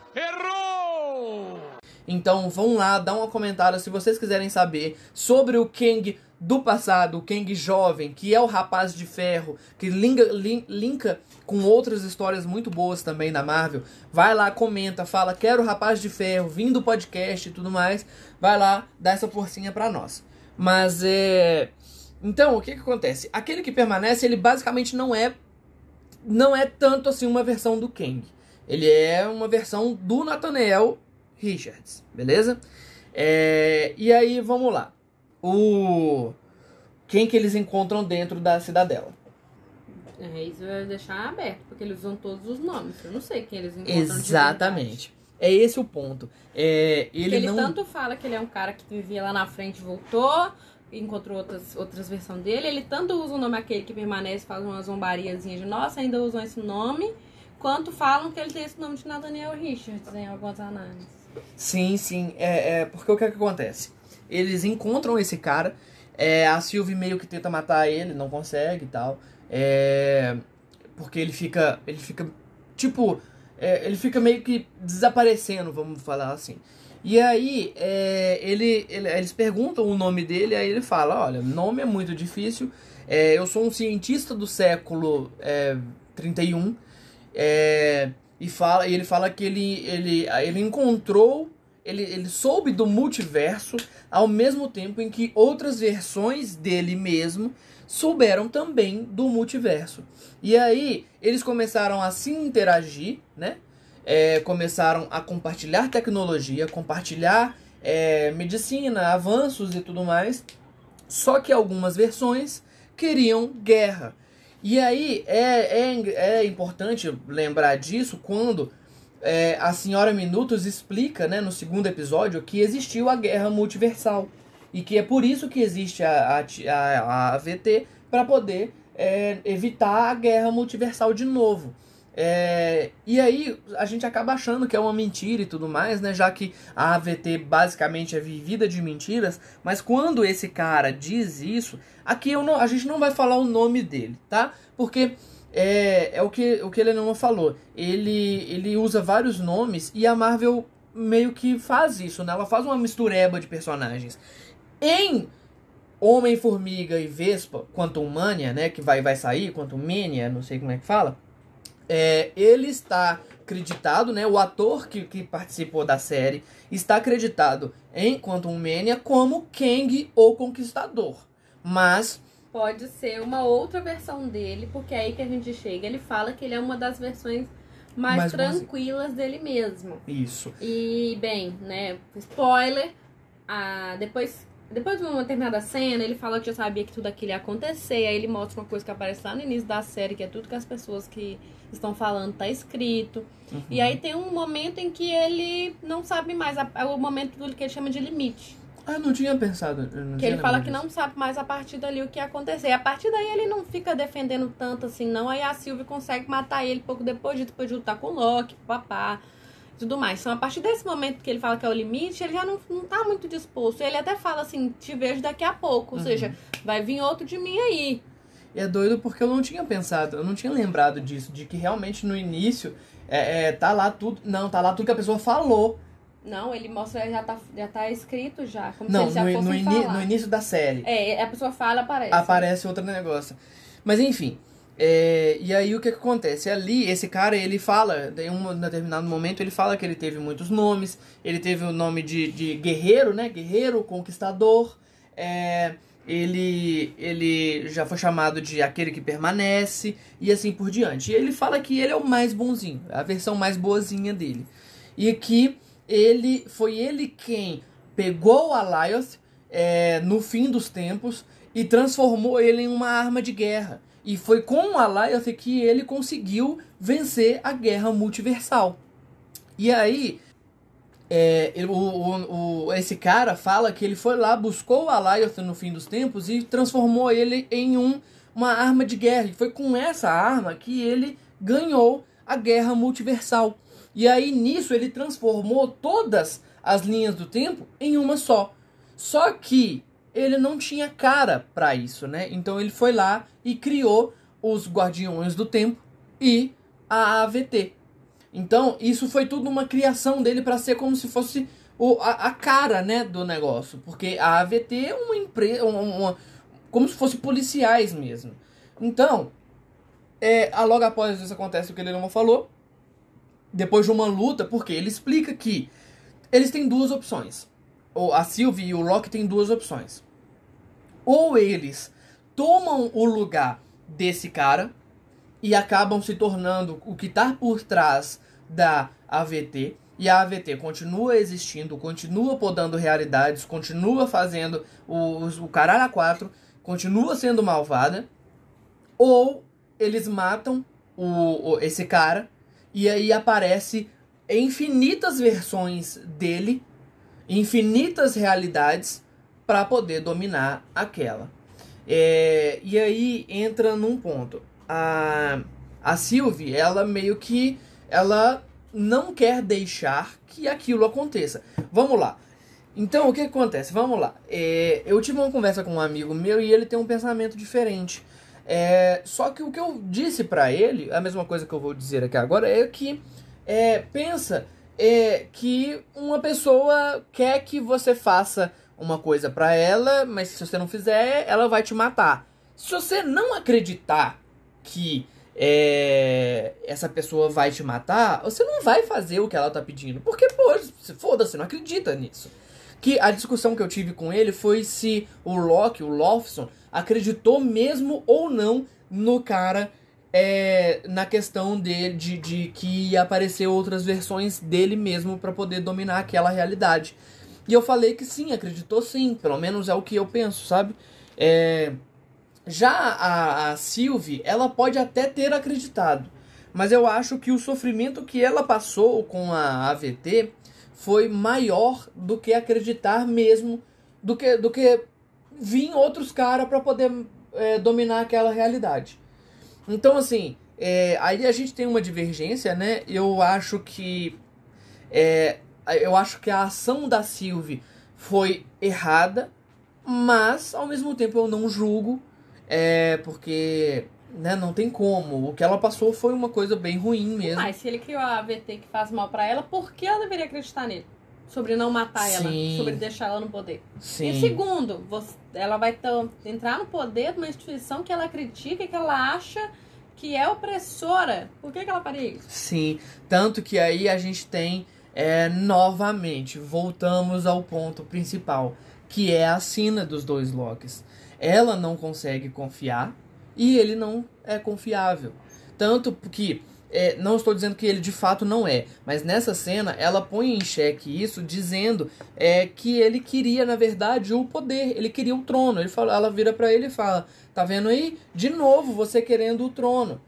Errou! Então vão lá, dá uma comentada se vocês quiserem saber sobre o Kang do passado, o Kang jovem, que é o Rapaz de Ferro, que linka, lin, linka com outras histórias muito boas também da Marvel. Vai lá, comenta, fala, quero o Rapaz de Ferro, vim do podcast e tudo mais. Vai lá, dá essa forcinha pra nós. Mas é... Então, o que que acontece? Aquele que permanece, ele basicamente não é... Não é tanto assim uma versão do Kang. Ele é uma versão do Nathaniel Richards, beleza? É, e aí, vamos lá. O... Quem que eles encontram dentro da cidadela? É, isso vai deixar aberto, porque eles usam todos os nomes. Eu não sei quem eles encontram. Exatamente. É esse o ponto. É, ele ele não... tanto fala que ele é um cara que vivia lá na frente e voltou, encontrou outras, outras versões dele. Ele tanto usa o nome aquele que permanece, faz uma zombariazinha de nossa, ainda usam esse nome, quanto falam que ele tem esse nome de Nathaniel Richards em algumas análises. Sim, sim. É, é, porque o que, é que acontece? Eles encontram esse cara, é, a Sylvie meio que tenta matar ele, não consegue e tal. É, porque ele fica, ele fica, tipo, É, ele fica meio que desaparecendo, vamos falar assim. E aí, é, ele, ele, eles perguntam o nome dele, aí ele fala, olha, nome é muito difícil, é, eu sou um cientista do século é, trinta e um, é, e, fala, e ele fala que ele, ele, ele encontrou, ele, ele soube do multiverso ao mesmo tempo em que outras versões dele mesmo souberam também do multiverso. E aí, eles começaram a se interagir, né? É, começaram a compartilhar tecnologia, compartilhar é, medicina, avanços e tudo mais. Só que algumas versões queriam guerra. E aí, é, é, é importante lembrar disso quando é, a Senhora Minutos explica, né, no segundo episódio, que existiu a guerra multiversal. E que é por isso que existe a, a, a, a AVT, para poder é, evitar a guerra multiversal de novo. É, e aí a gente acaba achando que é uma mentira e tudo mais, né? Já que a A V T basicamente é vivida de mentiras. Mas quando esse cara diz isso, aqui eu não, a gente não vai falar o nome dele, tá? Porque é, é o, que, o que ele não falou. Ele, ele usa vários nomes e a Marvel meio que faz isso, né? Ela faz uma mistureba de personagens. Em Homem-Formiga e Vespa, Quantum Mania, né? Que vai, vai sair, Quantum Mania, não sei como é que fala. É, ele está acreditado, né? O ator que, que participou da série está acreditado em Quantum Mania como Kang, o Conquistador. Mas pode ser uma outra versão dele, porque é aí que a gente chega. Ele fala que ele é uma das versões mais, mais tranquilas dele mesmo. Isso. E, bem, né? Spoiler. Ah, depois... Depois de uma determinada cena, ele fala que já sabia que tudo aquilo ia acontecer. Aí ele mostra uma coisa que aparece lá no início da série, que é tudo que as pessoas que estão falando tá escrito. Uhum. E aí tem um momento em que ele não sabe mais, é o momento do que ele chama de limite. Ah, não tinha pensado. Não que ele fala que não sabe mais a partir dali o que ia acontecer. E a partir daí ele não fica defendendo tanto assim, não. Aí a Sylvie consegue matar ele pouco depois, depois de lutar com o Loki, papá. Tudo mais. Então, a partir desse momento que ele fala que é o limite, ele já não, não tá muito disposto. Ele até fala assim, te vejo daqui a pouco. Ou uhum. seja, vai vir outro de mim aí. E é doido porque eu não tinha pensado, eu não tinha lembrado disso, de que realmente no início é, é, tá lá tudo. Não, tá lá tudo que a pessoa falou. Não, ele mostra, já tá, já tá escrito já. Como não, se ele já no, no, ini, no início da série. É, a pessoa fala, aparece. Aparece outro negócio. Mas enfim. É, e aí o que, que acontece? Ali, esse cara, ele fala, em um determinado momento, ele fala que ele teve muitos nomes. Ele teve o nome de, de guerreiro, né? Guerreiro, conquistador. É, ele, ele já foi chamado de aquele que permanece. E assim por diante. E ele fala que ele é o mais bonzinho, a versão mais boazinha dele. E que ele, foi ele quem pegou a Alioth é, no fim dos tempos e transformou ele em uma arma de guerra. E foi com o Alioth que ele conseguiu vencer a guerra multiversal. E aí, é, ele, o, o, o, esse cara fala que ele foi lá, buscou o Alioth no fim dos tempos e transformou ele em um, uma arma de guerra. E foi com essa arma que ele ganhou a guerra multiversal. E aí, nisso, ele transformou todas as linhas do tempo em uma só. Só que ele não tinha cara para isso, né? Então ele foi lá e criou os Guardiões do Tempo e a A V T. Então isso foi tudo uma criação dele para ser como se fosse o, a, a cara, né, do negócio. Porque a A V T é uma empresa, uma, uma, como se fosse policiais mesmo. Então, é, logo após isso acontece o que ele não falou. Depois de uma luta, porque ele explica que eles têm duas opções. A Sylvie e o Loki têm duas opções. Ou eles tomam o lugar desse cara e acabam se tornando o que está por trás da A V T. E a A V T continua existindo, continua podando realidades, continua fazendo o, o caralho a quatro, continua sendo malvada. Ou eles matam o, o, esse cara e aí aparece infinitas versões dele, infinitas realidades para poder dominar aquela. É, e aí entra num ponto. A, a Sylvie, ela meio que ela não quer deixar que aquilo aconteça. Vamos lá. Então, o que acontece? Vamos lá. É, eu tive uma conversa com um amigo meu e ele tem um pensamento diferente. É, só que o que eu disse pra ele, a mesma coisa que eu vou dizer aqui agora, é que é, pensa é, que uma pessoa quer que você faça uma coisa pra ela, mas se você não fizer, ela vai te matar. Se você não acreditar que é, essa pessoa vai te matar, você não vai fazer o que ela tá pedindo. Porque, pô, foda-se, não acredita nisso. Que a discussão que eu tive com ele foi se o Locke, o Lawson, acreditou mesmo ou não no cara, é, na questão dele, de, de que ia aparecer outras versões dele mesmo pra poder dominar aquela realidade. E eu falei que sim, acreditou sim, pelo menos é o que eu penso, sabe? É... Já a, a Sylvie, ela pode até ter acreditado, mas eu acho que o sofrimento que ela passou com a A V T foi maior do que acreditar mesmo, do que, do que vir outros caras para poder é, dominar aquela realidade. Então, assim, é, aí a gente tem uma divergência, né? Eu acho que é, eu acho que a ação da Sylvie foi errada, mas ao mesmo tempo eu não julgo. É, porque, né, não tem como. O que ela passou foi uma coisa bem ruim mesmo. Mas se ele criou a A V T que faz mal pra ela, por que ela deveria acreditar nele? Sobre não matar ela, Sim. sobre deixar ela no poder. Sim. E segundo, você, ela vai tão, entrar no poder de uma instituição que ela critica e que ela acha que é opressora. Por que, que ela faria isso? Sim, tanto que aí a gente tem, é, novamente, voltamos ao ponto principal, que é a sina dos dois Locks. Ela não consegue confiar e ele não é confiável. Tanto que, é, não estou dizendo que ele de fato não é, mas nessa cena ela põe em xeque isso, dizendo é, que ele queria, na verdade, o poder, ele queria o trono. Ele fala, ela vira pra ele e fala, tá vendo aí? De novo, você querendo o trono.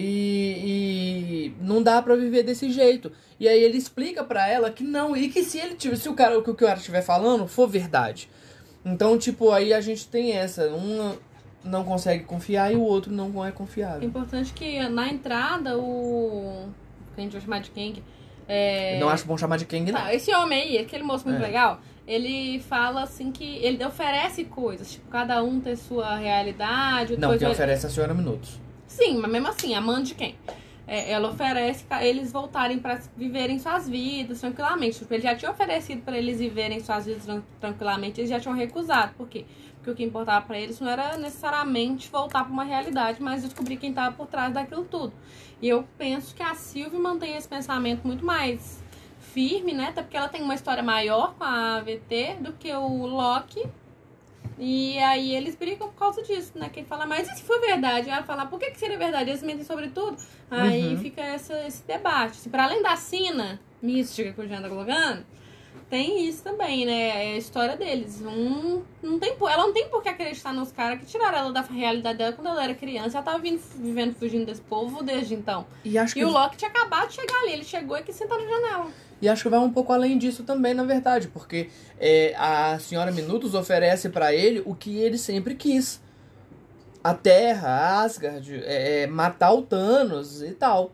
E, e não dá pra viver desse jeito. E aí ele explica pra ela que não, e que se ele tiver, se o cara, o que o cara estiver falando for verdade. Então, tipo, aí a gente tem essa. Um não consegue confiar e o outro não é confiável. É importante que na entrada o... que a gente vai chamar de Kang... É... Não acho bom chamar de Kang, não. Tá, esse homem aí, aquele moço muito É. legal, ele fala assim que ele oferece coisas. Tipo, cada um tem sua realidade. Não, coisa... quem oferece é a senhora Minutos. Sim, mas mesmo assim, a mãe de quem? É, ela oferece pra eles voltarem pra viverem suas vidas tranquilamente. Tipo, ele já tinha oferecido pra eles viverem suas vidas tran- tranquilamente, eles já tinham recusado. Por quê? Porque o que importava pra eles não era necessariamente voltar pra uma realidade, mas descobrir quem tava por trás daquilo tudo. E eu penso que a Sylvie mantém esse pensamento muito mais firme, né? Até porque ela tem uma história maior com a A V T do que o Locke. E aí eles brigam por causa disso, né? Que ele fala, mas e se for verdade? Ela fala, por que, que seria verdade? Eles mentem sobre tudo. Aí Uhum. fica essa, esse debate. Assim, para além da sina mística que o Jean tá colocando, tem isso também, né? É a história deles. Um, não tem, por- ela não tem por que acreditar nos caras que tiraram ela da realidade dela quando ela era criança. Ela tava vindo, vivendo, fugindo desse povo desde então. E acho E que o Locke tinha acabado de chegar ali. Ele chegou e quis sentar na janela. E acho que vai um pouco além disso também, na verdade, porque é, a senhora Minutos oferece pra ele o que ele sempre quis. A Terra, Asgard, é, é, matar o Thanos e tal.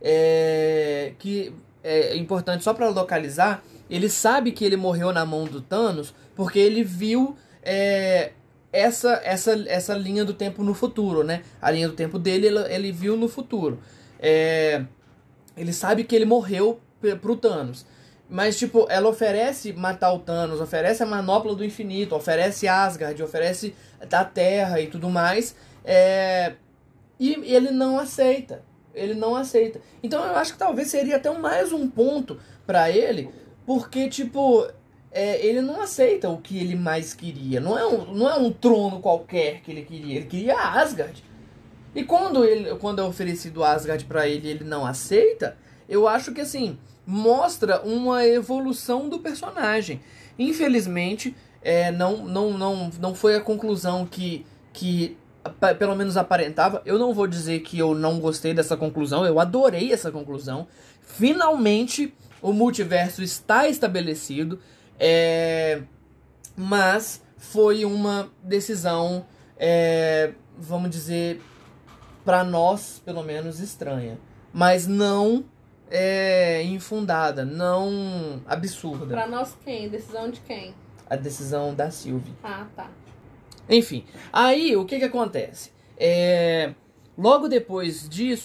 É, que é importante só pra localizar, ele sabe que ele morreu na mão do Thanos porque ele viu é, essa, essa, essa linha do tempo no futuro, né? A linha do tempo dele, ele, ele viu no futuro. É, ele sabe que ele morreu pro Thanos. Mas, tipo, ela oferece matar o Thanos, oferece a manopla do infinito, oferece Asgard, oferece a Terra e tudo mais. É... E ele não aceita. Ele não aceita. Então eu acho que talvez seria até mais um ponto pra ele, porque, tipo, é, ele não aceita o que ele mais queria. Não é, um, não é um trono qualquer que ele queria. Ele queria Asgard. E quando, ele, quando é oferecido Asgard pra ele e ele não aceita, eu acho que, assim, mostra uma evolução do personagem. Infelizmente, é, não, não, não, não foi a conclusão que, que pa- pelo menos aparentava. Eu não vou dizer que eu não gostei dessa conclusão, eu adorei essa conclusão. Finalmente, o multiverso está estabelecido, é, mas foi uma decisão, é, vamos dizer, pra nós, pelo menos, estranha. Mas não é, infundada, não absurda. Pra nós quem? Decisão de quem? A decisão da Sylvie. Ah, tá. Enfim, aí o que que acontece? É, logo depois disso,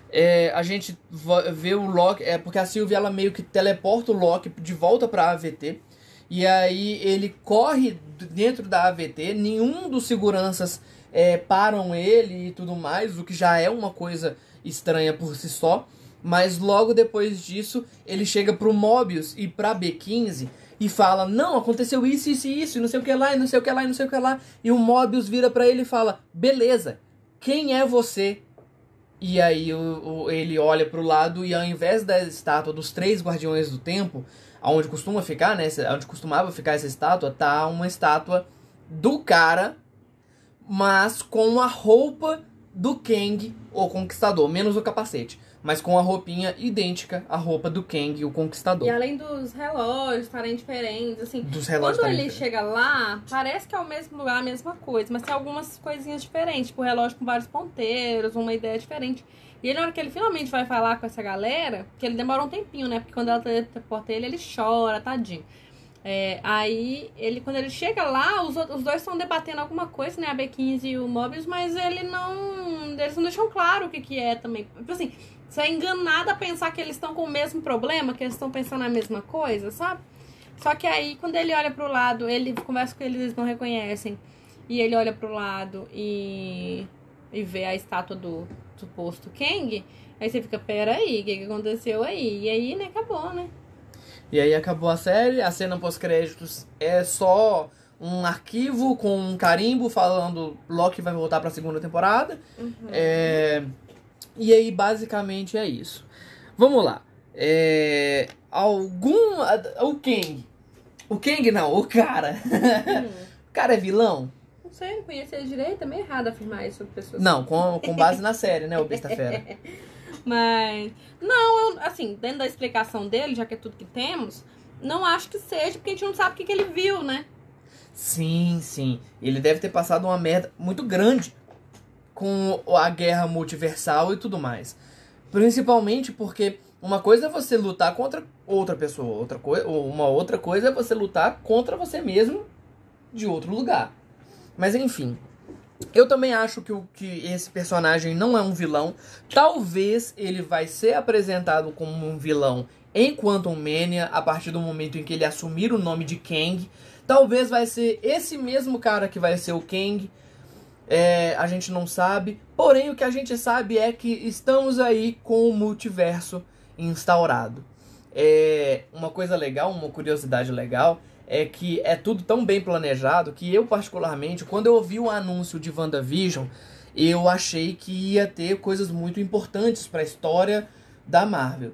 É, a gente vê o Loki, é porque a Sylvie ela meio que teleporta o Loki de volta pra A V T. E aí ele corre dentro da A V T, nenhum dos seguranças é, param ele e tudo mais, o que já é uma coisa estranha por si só. Mas logo depois disso, ele chega pro Mobius e pra B quinze e fala, não, aconteceu isso, isso e isso, e não sei o que lá, e não sei o que lá, e não sei o que lá. E o Mobius vira pra ele e fala, beleza, quem é você? E aí o, o, ele olha pro lado e ao invés da estátua dos três Guardiões do Tempo, onde costuma ficar, né, onde costumava ficar essa estátua, tá uma estátua do cara, mas com a roupa do Kang, o Conquistador, menos o capacete. Mas com a roupinha idêntica à roupa do Kang, o Conquistador. E além dos relógios estarem diferentes, assim, dos relógios quando ele diferentes. chega lá, parece que é o mesmo lugar, a mesma coisa, mas tem algumas coisinhas diferentes, tipo o relógio com vários ponteiros, uma ideia diferente. E ele, na hora que ele finalmente vai falar com essa galera, que ele demora um tempinho, né, porque quando ela teleporta ele, ele chora, tadinho. É, aí, ele, quando ele chega lá, os, os dois estão debatendo alguma coisa, né, a B quinze e o Mobius, mas ele não, eles não deixam claro o que que é também. Tipo assim, você é enganado a pensar que eles estão com o mesmo problema, que eles estão pensando a mesma coisa, sabe? Só que aí, quando ele olha pro lado, ele conversa com eles, eles não reconhecem. E ele olha pro lado e, e vê a estátua do suposto Kang. Aí você fica, peraí, o que, que aconteceu aí? E aí, né, acabou, né? E aí acabou a série, a cena pós-créditos é só um arquivo com um carimbo falando Loki vai voltar pra segunda temporada. Uhum. É... E aí, basicamente, é isso. Vamos lá. É... Algum... O Kang. O Kang não, o cara. Hum. O cara é vilão? Não sei, não conheço ele direito, é meio errado afirmar isso sobre pessoas. Não, com, com base na série, né, o Besta Fera. Mas, não, eu, assim, dentro da explicação dele, já que é tudo que temos, não acho que seja, porque a gente não sabe o que, que ele viu, né? Sim, sim. Ele deve ter passado uma merda muito grande com a guerra multiversal e tudo mais. Principalmente porque uma coisa é você lutar contra outra pessoa, outra coi- uma outra coisa é você lutar contra você mesmo de outro lugar. Mas enfim, eu também acho que, o, que esse personagem não é um vilão. Talvez ele vai ser apresentado como um vilão em Quantum Mania, a partir do momento em que ele assumir o nome de Kang. Talvez vai ser esse mesmo cara que vai ser o Kang. É, a gente não sabe. Porém, o que a gente sabe é que estamos aí com o multiverso instaurado. É, uma coisa legal, uma curiosidade legal, é que é tudo tão bem planejado que eu, particularmente, quando eu ouvi o anúncio de WandaVision, eu achei que ia ter coisas muito importantes para a história da Marvel.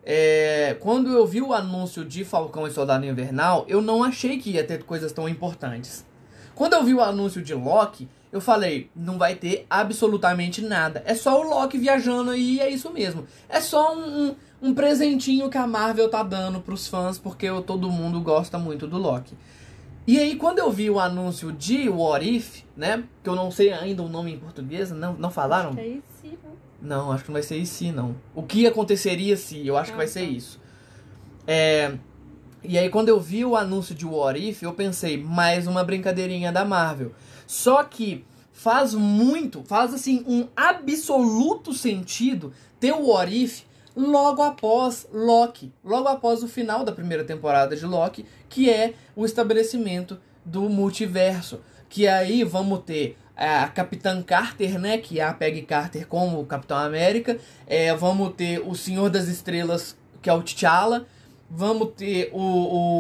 É, quando eu vi o anúncio de Falcão e Soldado Invernal, eu não achei que ia ter coisas tão importantes. Quando eu vi o anúncio de Loki, eu falei, não vai ter absolutamente nada. É só o Loki viajando aí e é isso mesmo. É só um, um, um presentinho que a Marvel tá dando pros fãs, porque eu, todo mundo gosta muito do Loki. E aí, quando eu vi o anúncio de What If, né? Que eu não sei ainda o nome em português, não, não falaram? Acho que é isso, sim, né? Não, acho que não vai ser isso, não. O que aconteceria se? Eu acho Ah, que vai ser tá. isso. É... E aí, quando eu vi o anúncio de What If, eu pensei, mais uma brincadeirinha da Marvel. Só que faz muito, faz assim, um absoluto sentido ter o What If logo após Loki. Logo após o final da primeira temporada de Loki, que é o estabelecimento do multiverso. Que aí vamos ter a Capitã Carter, né, que é a Peggy Carter como Capitão América. É, vamos ter o Senhor das Estrelas, que é o T'Challa. Vamos ter o,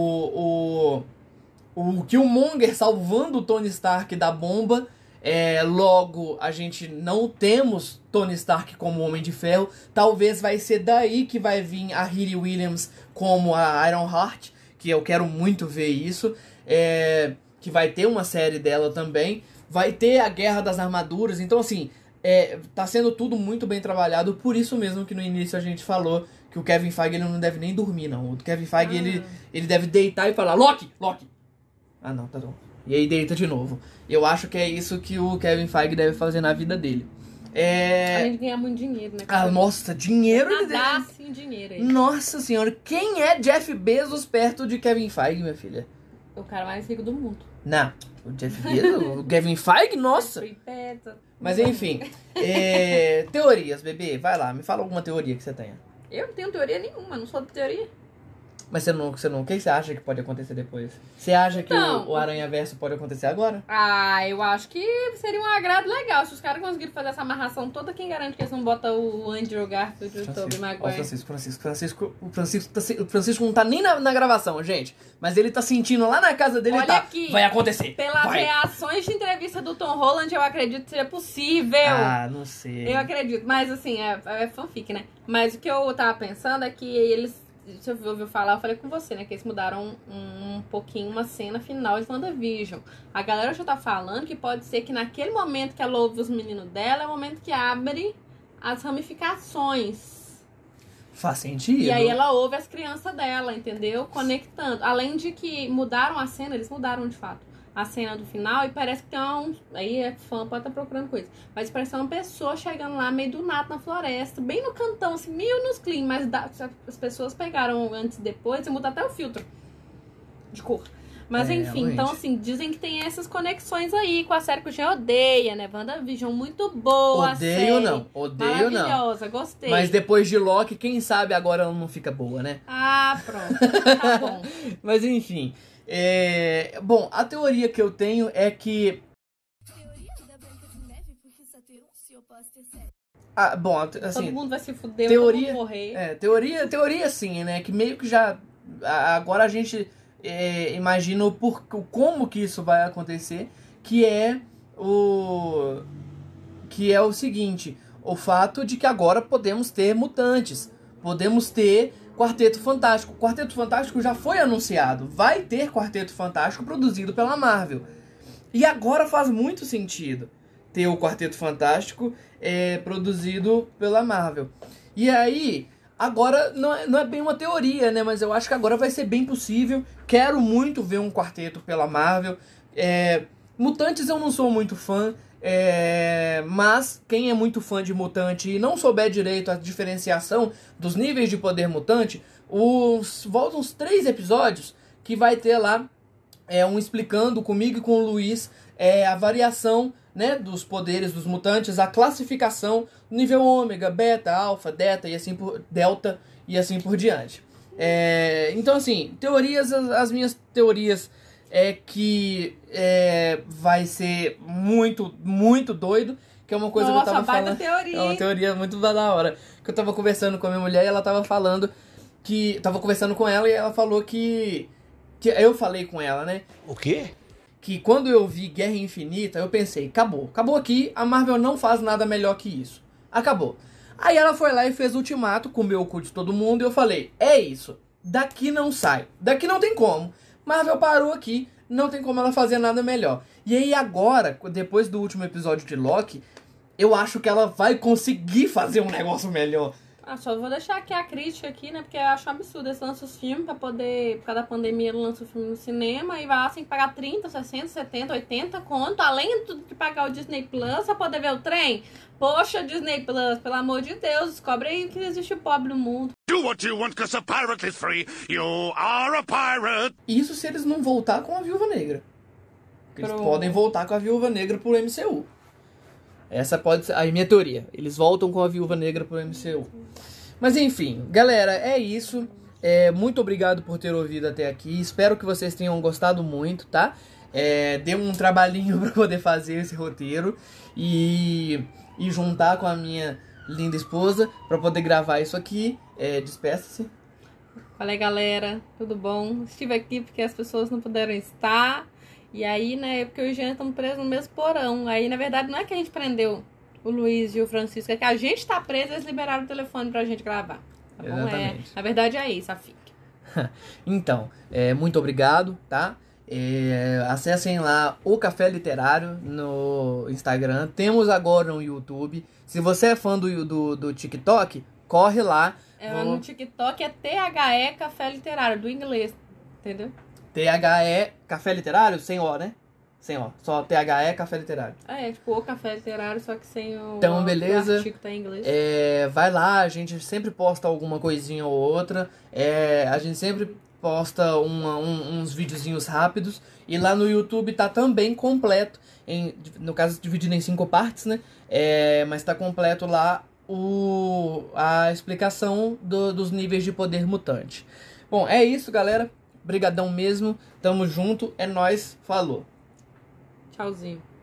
o, o, o Killmonger salvando o Tony Stark da bomba. É, logo, a gente não temos Tony Stark como Homem de Ferro. Talvez vai ser daí que vai vir a Riri Williams como a Ironheart, que eu quero muito ver isso. É, que vai ter uma série dela também. Vai ter a Guerra das Armaduras. Então, assim, é, tá sendo tudo muito bem trabalhado. Por isso mesmo que no início a gente falou que o Kevin Feige ele não deve nem dormir, não. O Kevin Feige, Ah. ele, ele deve deitar e falar, Loki, Loki. Ah, não, tá bom. E aí deita de novo. Eu acho que é isso que o Kevin Feige deve fazer na vida dele. A É... gente ganha muito dinheiro, né? Ah, nossa, dinheiro... ele Nadar, deve- assim, dinheiro aí. Nossa senhora, quem é Jeff Bezos perto de Kevin Feige, minha filha? O cara mais rico do mundo. Não, o Jeff Bezos, o Kevin Feige, nossa. Mas enfim, é, teorias, bebê, vai lá, me fala alguma teoria que você tenha. Eu não tenho teoria nenhuma, não sou de teoria. Mas você não, você não, o que você acha que pode acontecer depois? Você acha que Então, o, o Aranha-Verso pode acontecer agora? Ah, eu acho que seria um agrado legal. Se os caras conseguirem fazer essa amarração toda, quem garante que eles não botam o Andrew Garfield e o Tobey Maguire? Ó, Francisco, Francisco, Francisco, o Francisco, tá, se- o Francisco não tá nem na, na gravação, gente. Mas ele tá sentindo lá na casa dele e Olha tá. aqui, Vai acontecer. Pelas vai. reações de entrevista do Tom Holland, eu acredito que seja possível. Ah, não sei. Eu acredito, mas assim, é, é fanfic, né? Mas o que eu tava pensando é que eles... Você ouviu falar, eu falei com você, né? Que eles mudaram um, um pouquinho uma cena final de WandaVision. A galera já tá falando que pode ser que naquele momento que ela ouve os meninos dela, é o momento que abre as ramificações. Faz sentido. E aí ela ouve as crianças dela, entendeu? Conectando. Além de que mudaram a cena, eles mudaram de fato a cena do final e parece que tem um... Aí é fã, pode estar procurando coisa. Mas parece uma pessoa chegando lá meio do nada na floresta, bem no cantão, assim, meio nos clean, mas dá, as pessoas pegaram antes e depois e muda até o filtro de cor. Mas É, enfim, realmente. então assim, dizem que tem essas conexões aí com a série que o Jean odeia, né? WandaVision, muito boa a Odeio série. não, odeio não. Maravilhosa, gostei. Mas depois de Loki, quem sabe agora ela não fica boa, né? Ah, pronto, tá bom. Mas enfim. É... Bom, a teoria que eu tenho é que. Teoria da Branca de Neve, porque só ter um se eu posso ter sete. Ah, bom, Todo assim. mundo vai se fuder, teoria- todo mundo morrer. É, teoria, teoria sim, né? Que meio que já. a- Agora a gente é, imagina o por, o como que isso vai acontecer, que é o. Que é o seguinte: o fato de que agora podemos ter mutantes. Podemos ter Quarteto Fantástico. Quarteto Fantástico já foi anunciado. Vai ter Quarteto Fantástico produzido pela Marvel. E agora faz muito sentido ter o Quarteto Fantástico é, produzido pela Marvel. E aí, agora não é, não é bem uma teoria, né? Mas eu acho que agora vai ser bem possível. Quero muito ver um quarteto pela Marvel. É, Mutantes eu não sou muito fã. É, mas quem é muito fã de mutante e não souber direito a diferenciação dos níveis de poder mutante, os, voltam uns três episódios que vai ter lá é, um explicando comigo e com o Luiz é, a variação, né, dos poderes dos mutantes, a classificação, nível ômega, beta, alfa, delta e assim por, delta e assim por diante. É, então assim, teorias, as, as minhas teorias é que é, vai ser muito, muito doido, que é uma coisa Nossa, que eu tava baita falando. teoria. É uma teoria muito da hora. Que eu tava conversando com a minha mulher e ela tava falando que... Tava conversando com ela e ela falou que... que eu falei com ela, né? O quê? Que quando eu vi Guerra Infinita, eu pensei, acabou. Acabou aqui, a Marvel não faz nada melhor que isso. Acabou. Aí ela foi lá e fez o Ultimato, comeu o cu de todo mundo, e eu falei, é isso. Daqui não sai. Daqui não tem como. Marvel parou aqui, não tem como ela fazer nada melhor. E aí agora, depois do último episódio de Loki, eu acho que ela vai conseguir fazer um negócio melhor. Ah, só vou deixar aqui a crítica aqui, né? Porque eu acho um absurdo. Eles lançam os filmes pra poder... Por causa da pandemia, eles lançam o filme no cinema e vai lá, tem que pagar trinta, sessenta, setenta, oitenta conto. Além de de pagar o Disney Plus pra poder ver o trem. Poxa, Disney Plus, pelo amor de Deus, descobre aí que existe o pobre no mundo. Do what you want, cause a pirate is free. You are a pirate. Isso se eles não voltar com a Viúva Negra. Porque eles Pro- podem voltar com a Viúva Negra pro M C U. Essa pode ser a minha teoria. Eles voltam com a Viúva Negra pro M C U. Mas enfim, galera, é isso. É, muito obrigado por ter ouvido até aqui. Espero que vocês tenham gostado muito, tá? É, deu um trabalhinho pra poder fazer esse roteiro e, e juntar com a minha linda esposa pra poder gravar isso aqui. É, despeça-se. Fala aí, galera, tudo bom? Estive aqui porque as pessoas não puderam estar. E aí, né, porque eu e o Jean estamos presos no mesmo porão. Aí, na verdade, não é que a gente prendeu o Luiz e o Francisco, é que a gente tá preso e eles liberaram o telefone pra gente gravar. Tá bom? É, Exatamente. na verdade é isso, a fica. Então, é, muito obrigado, tá? É, acessem lá o Café Literário no Instagram. Temos agora no YouTube. Se você é fã do, do, do TikTok, corre lá. É, Vou- no TikTok é T H E Café Literário, do inglês, entendeu? T H E Café Literário, sem O, né? Sem O, só T H E Café Literário. É, tipo o Café Literário, só que sem o, Então, o beleza. artigo tá em inglês. É, vai lá, a gente sempre posta alguma coisinha ou outra. É, a gente sempre posta uma, um, uns videozinhos rápidos. E lá no YouTube tá também completo, em, no caso dividido em cinco partes, né? É, mas tá completo lá o, a explicação do, dos níveis de poder mutante. Bom, é isso, galera. Brigadão mesmo. Tamo junto. É nóis. Falou. Tchauzinho.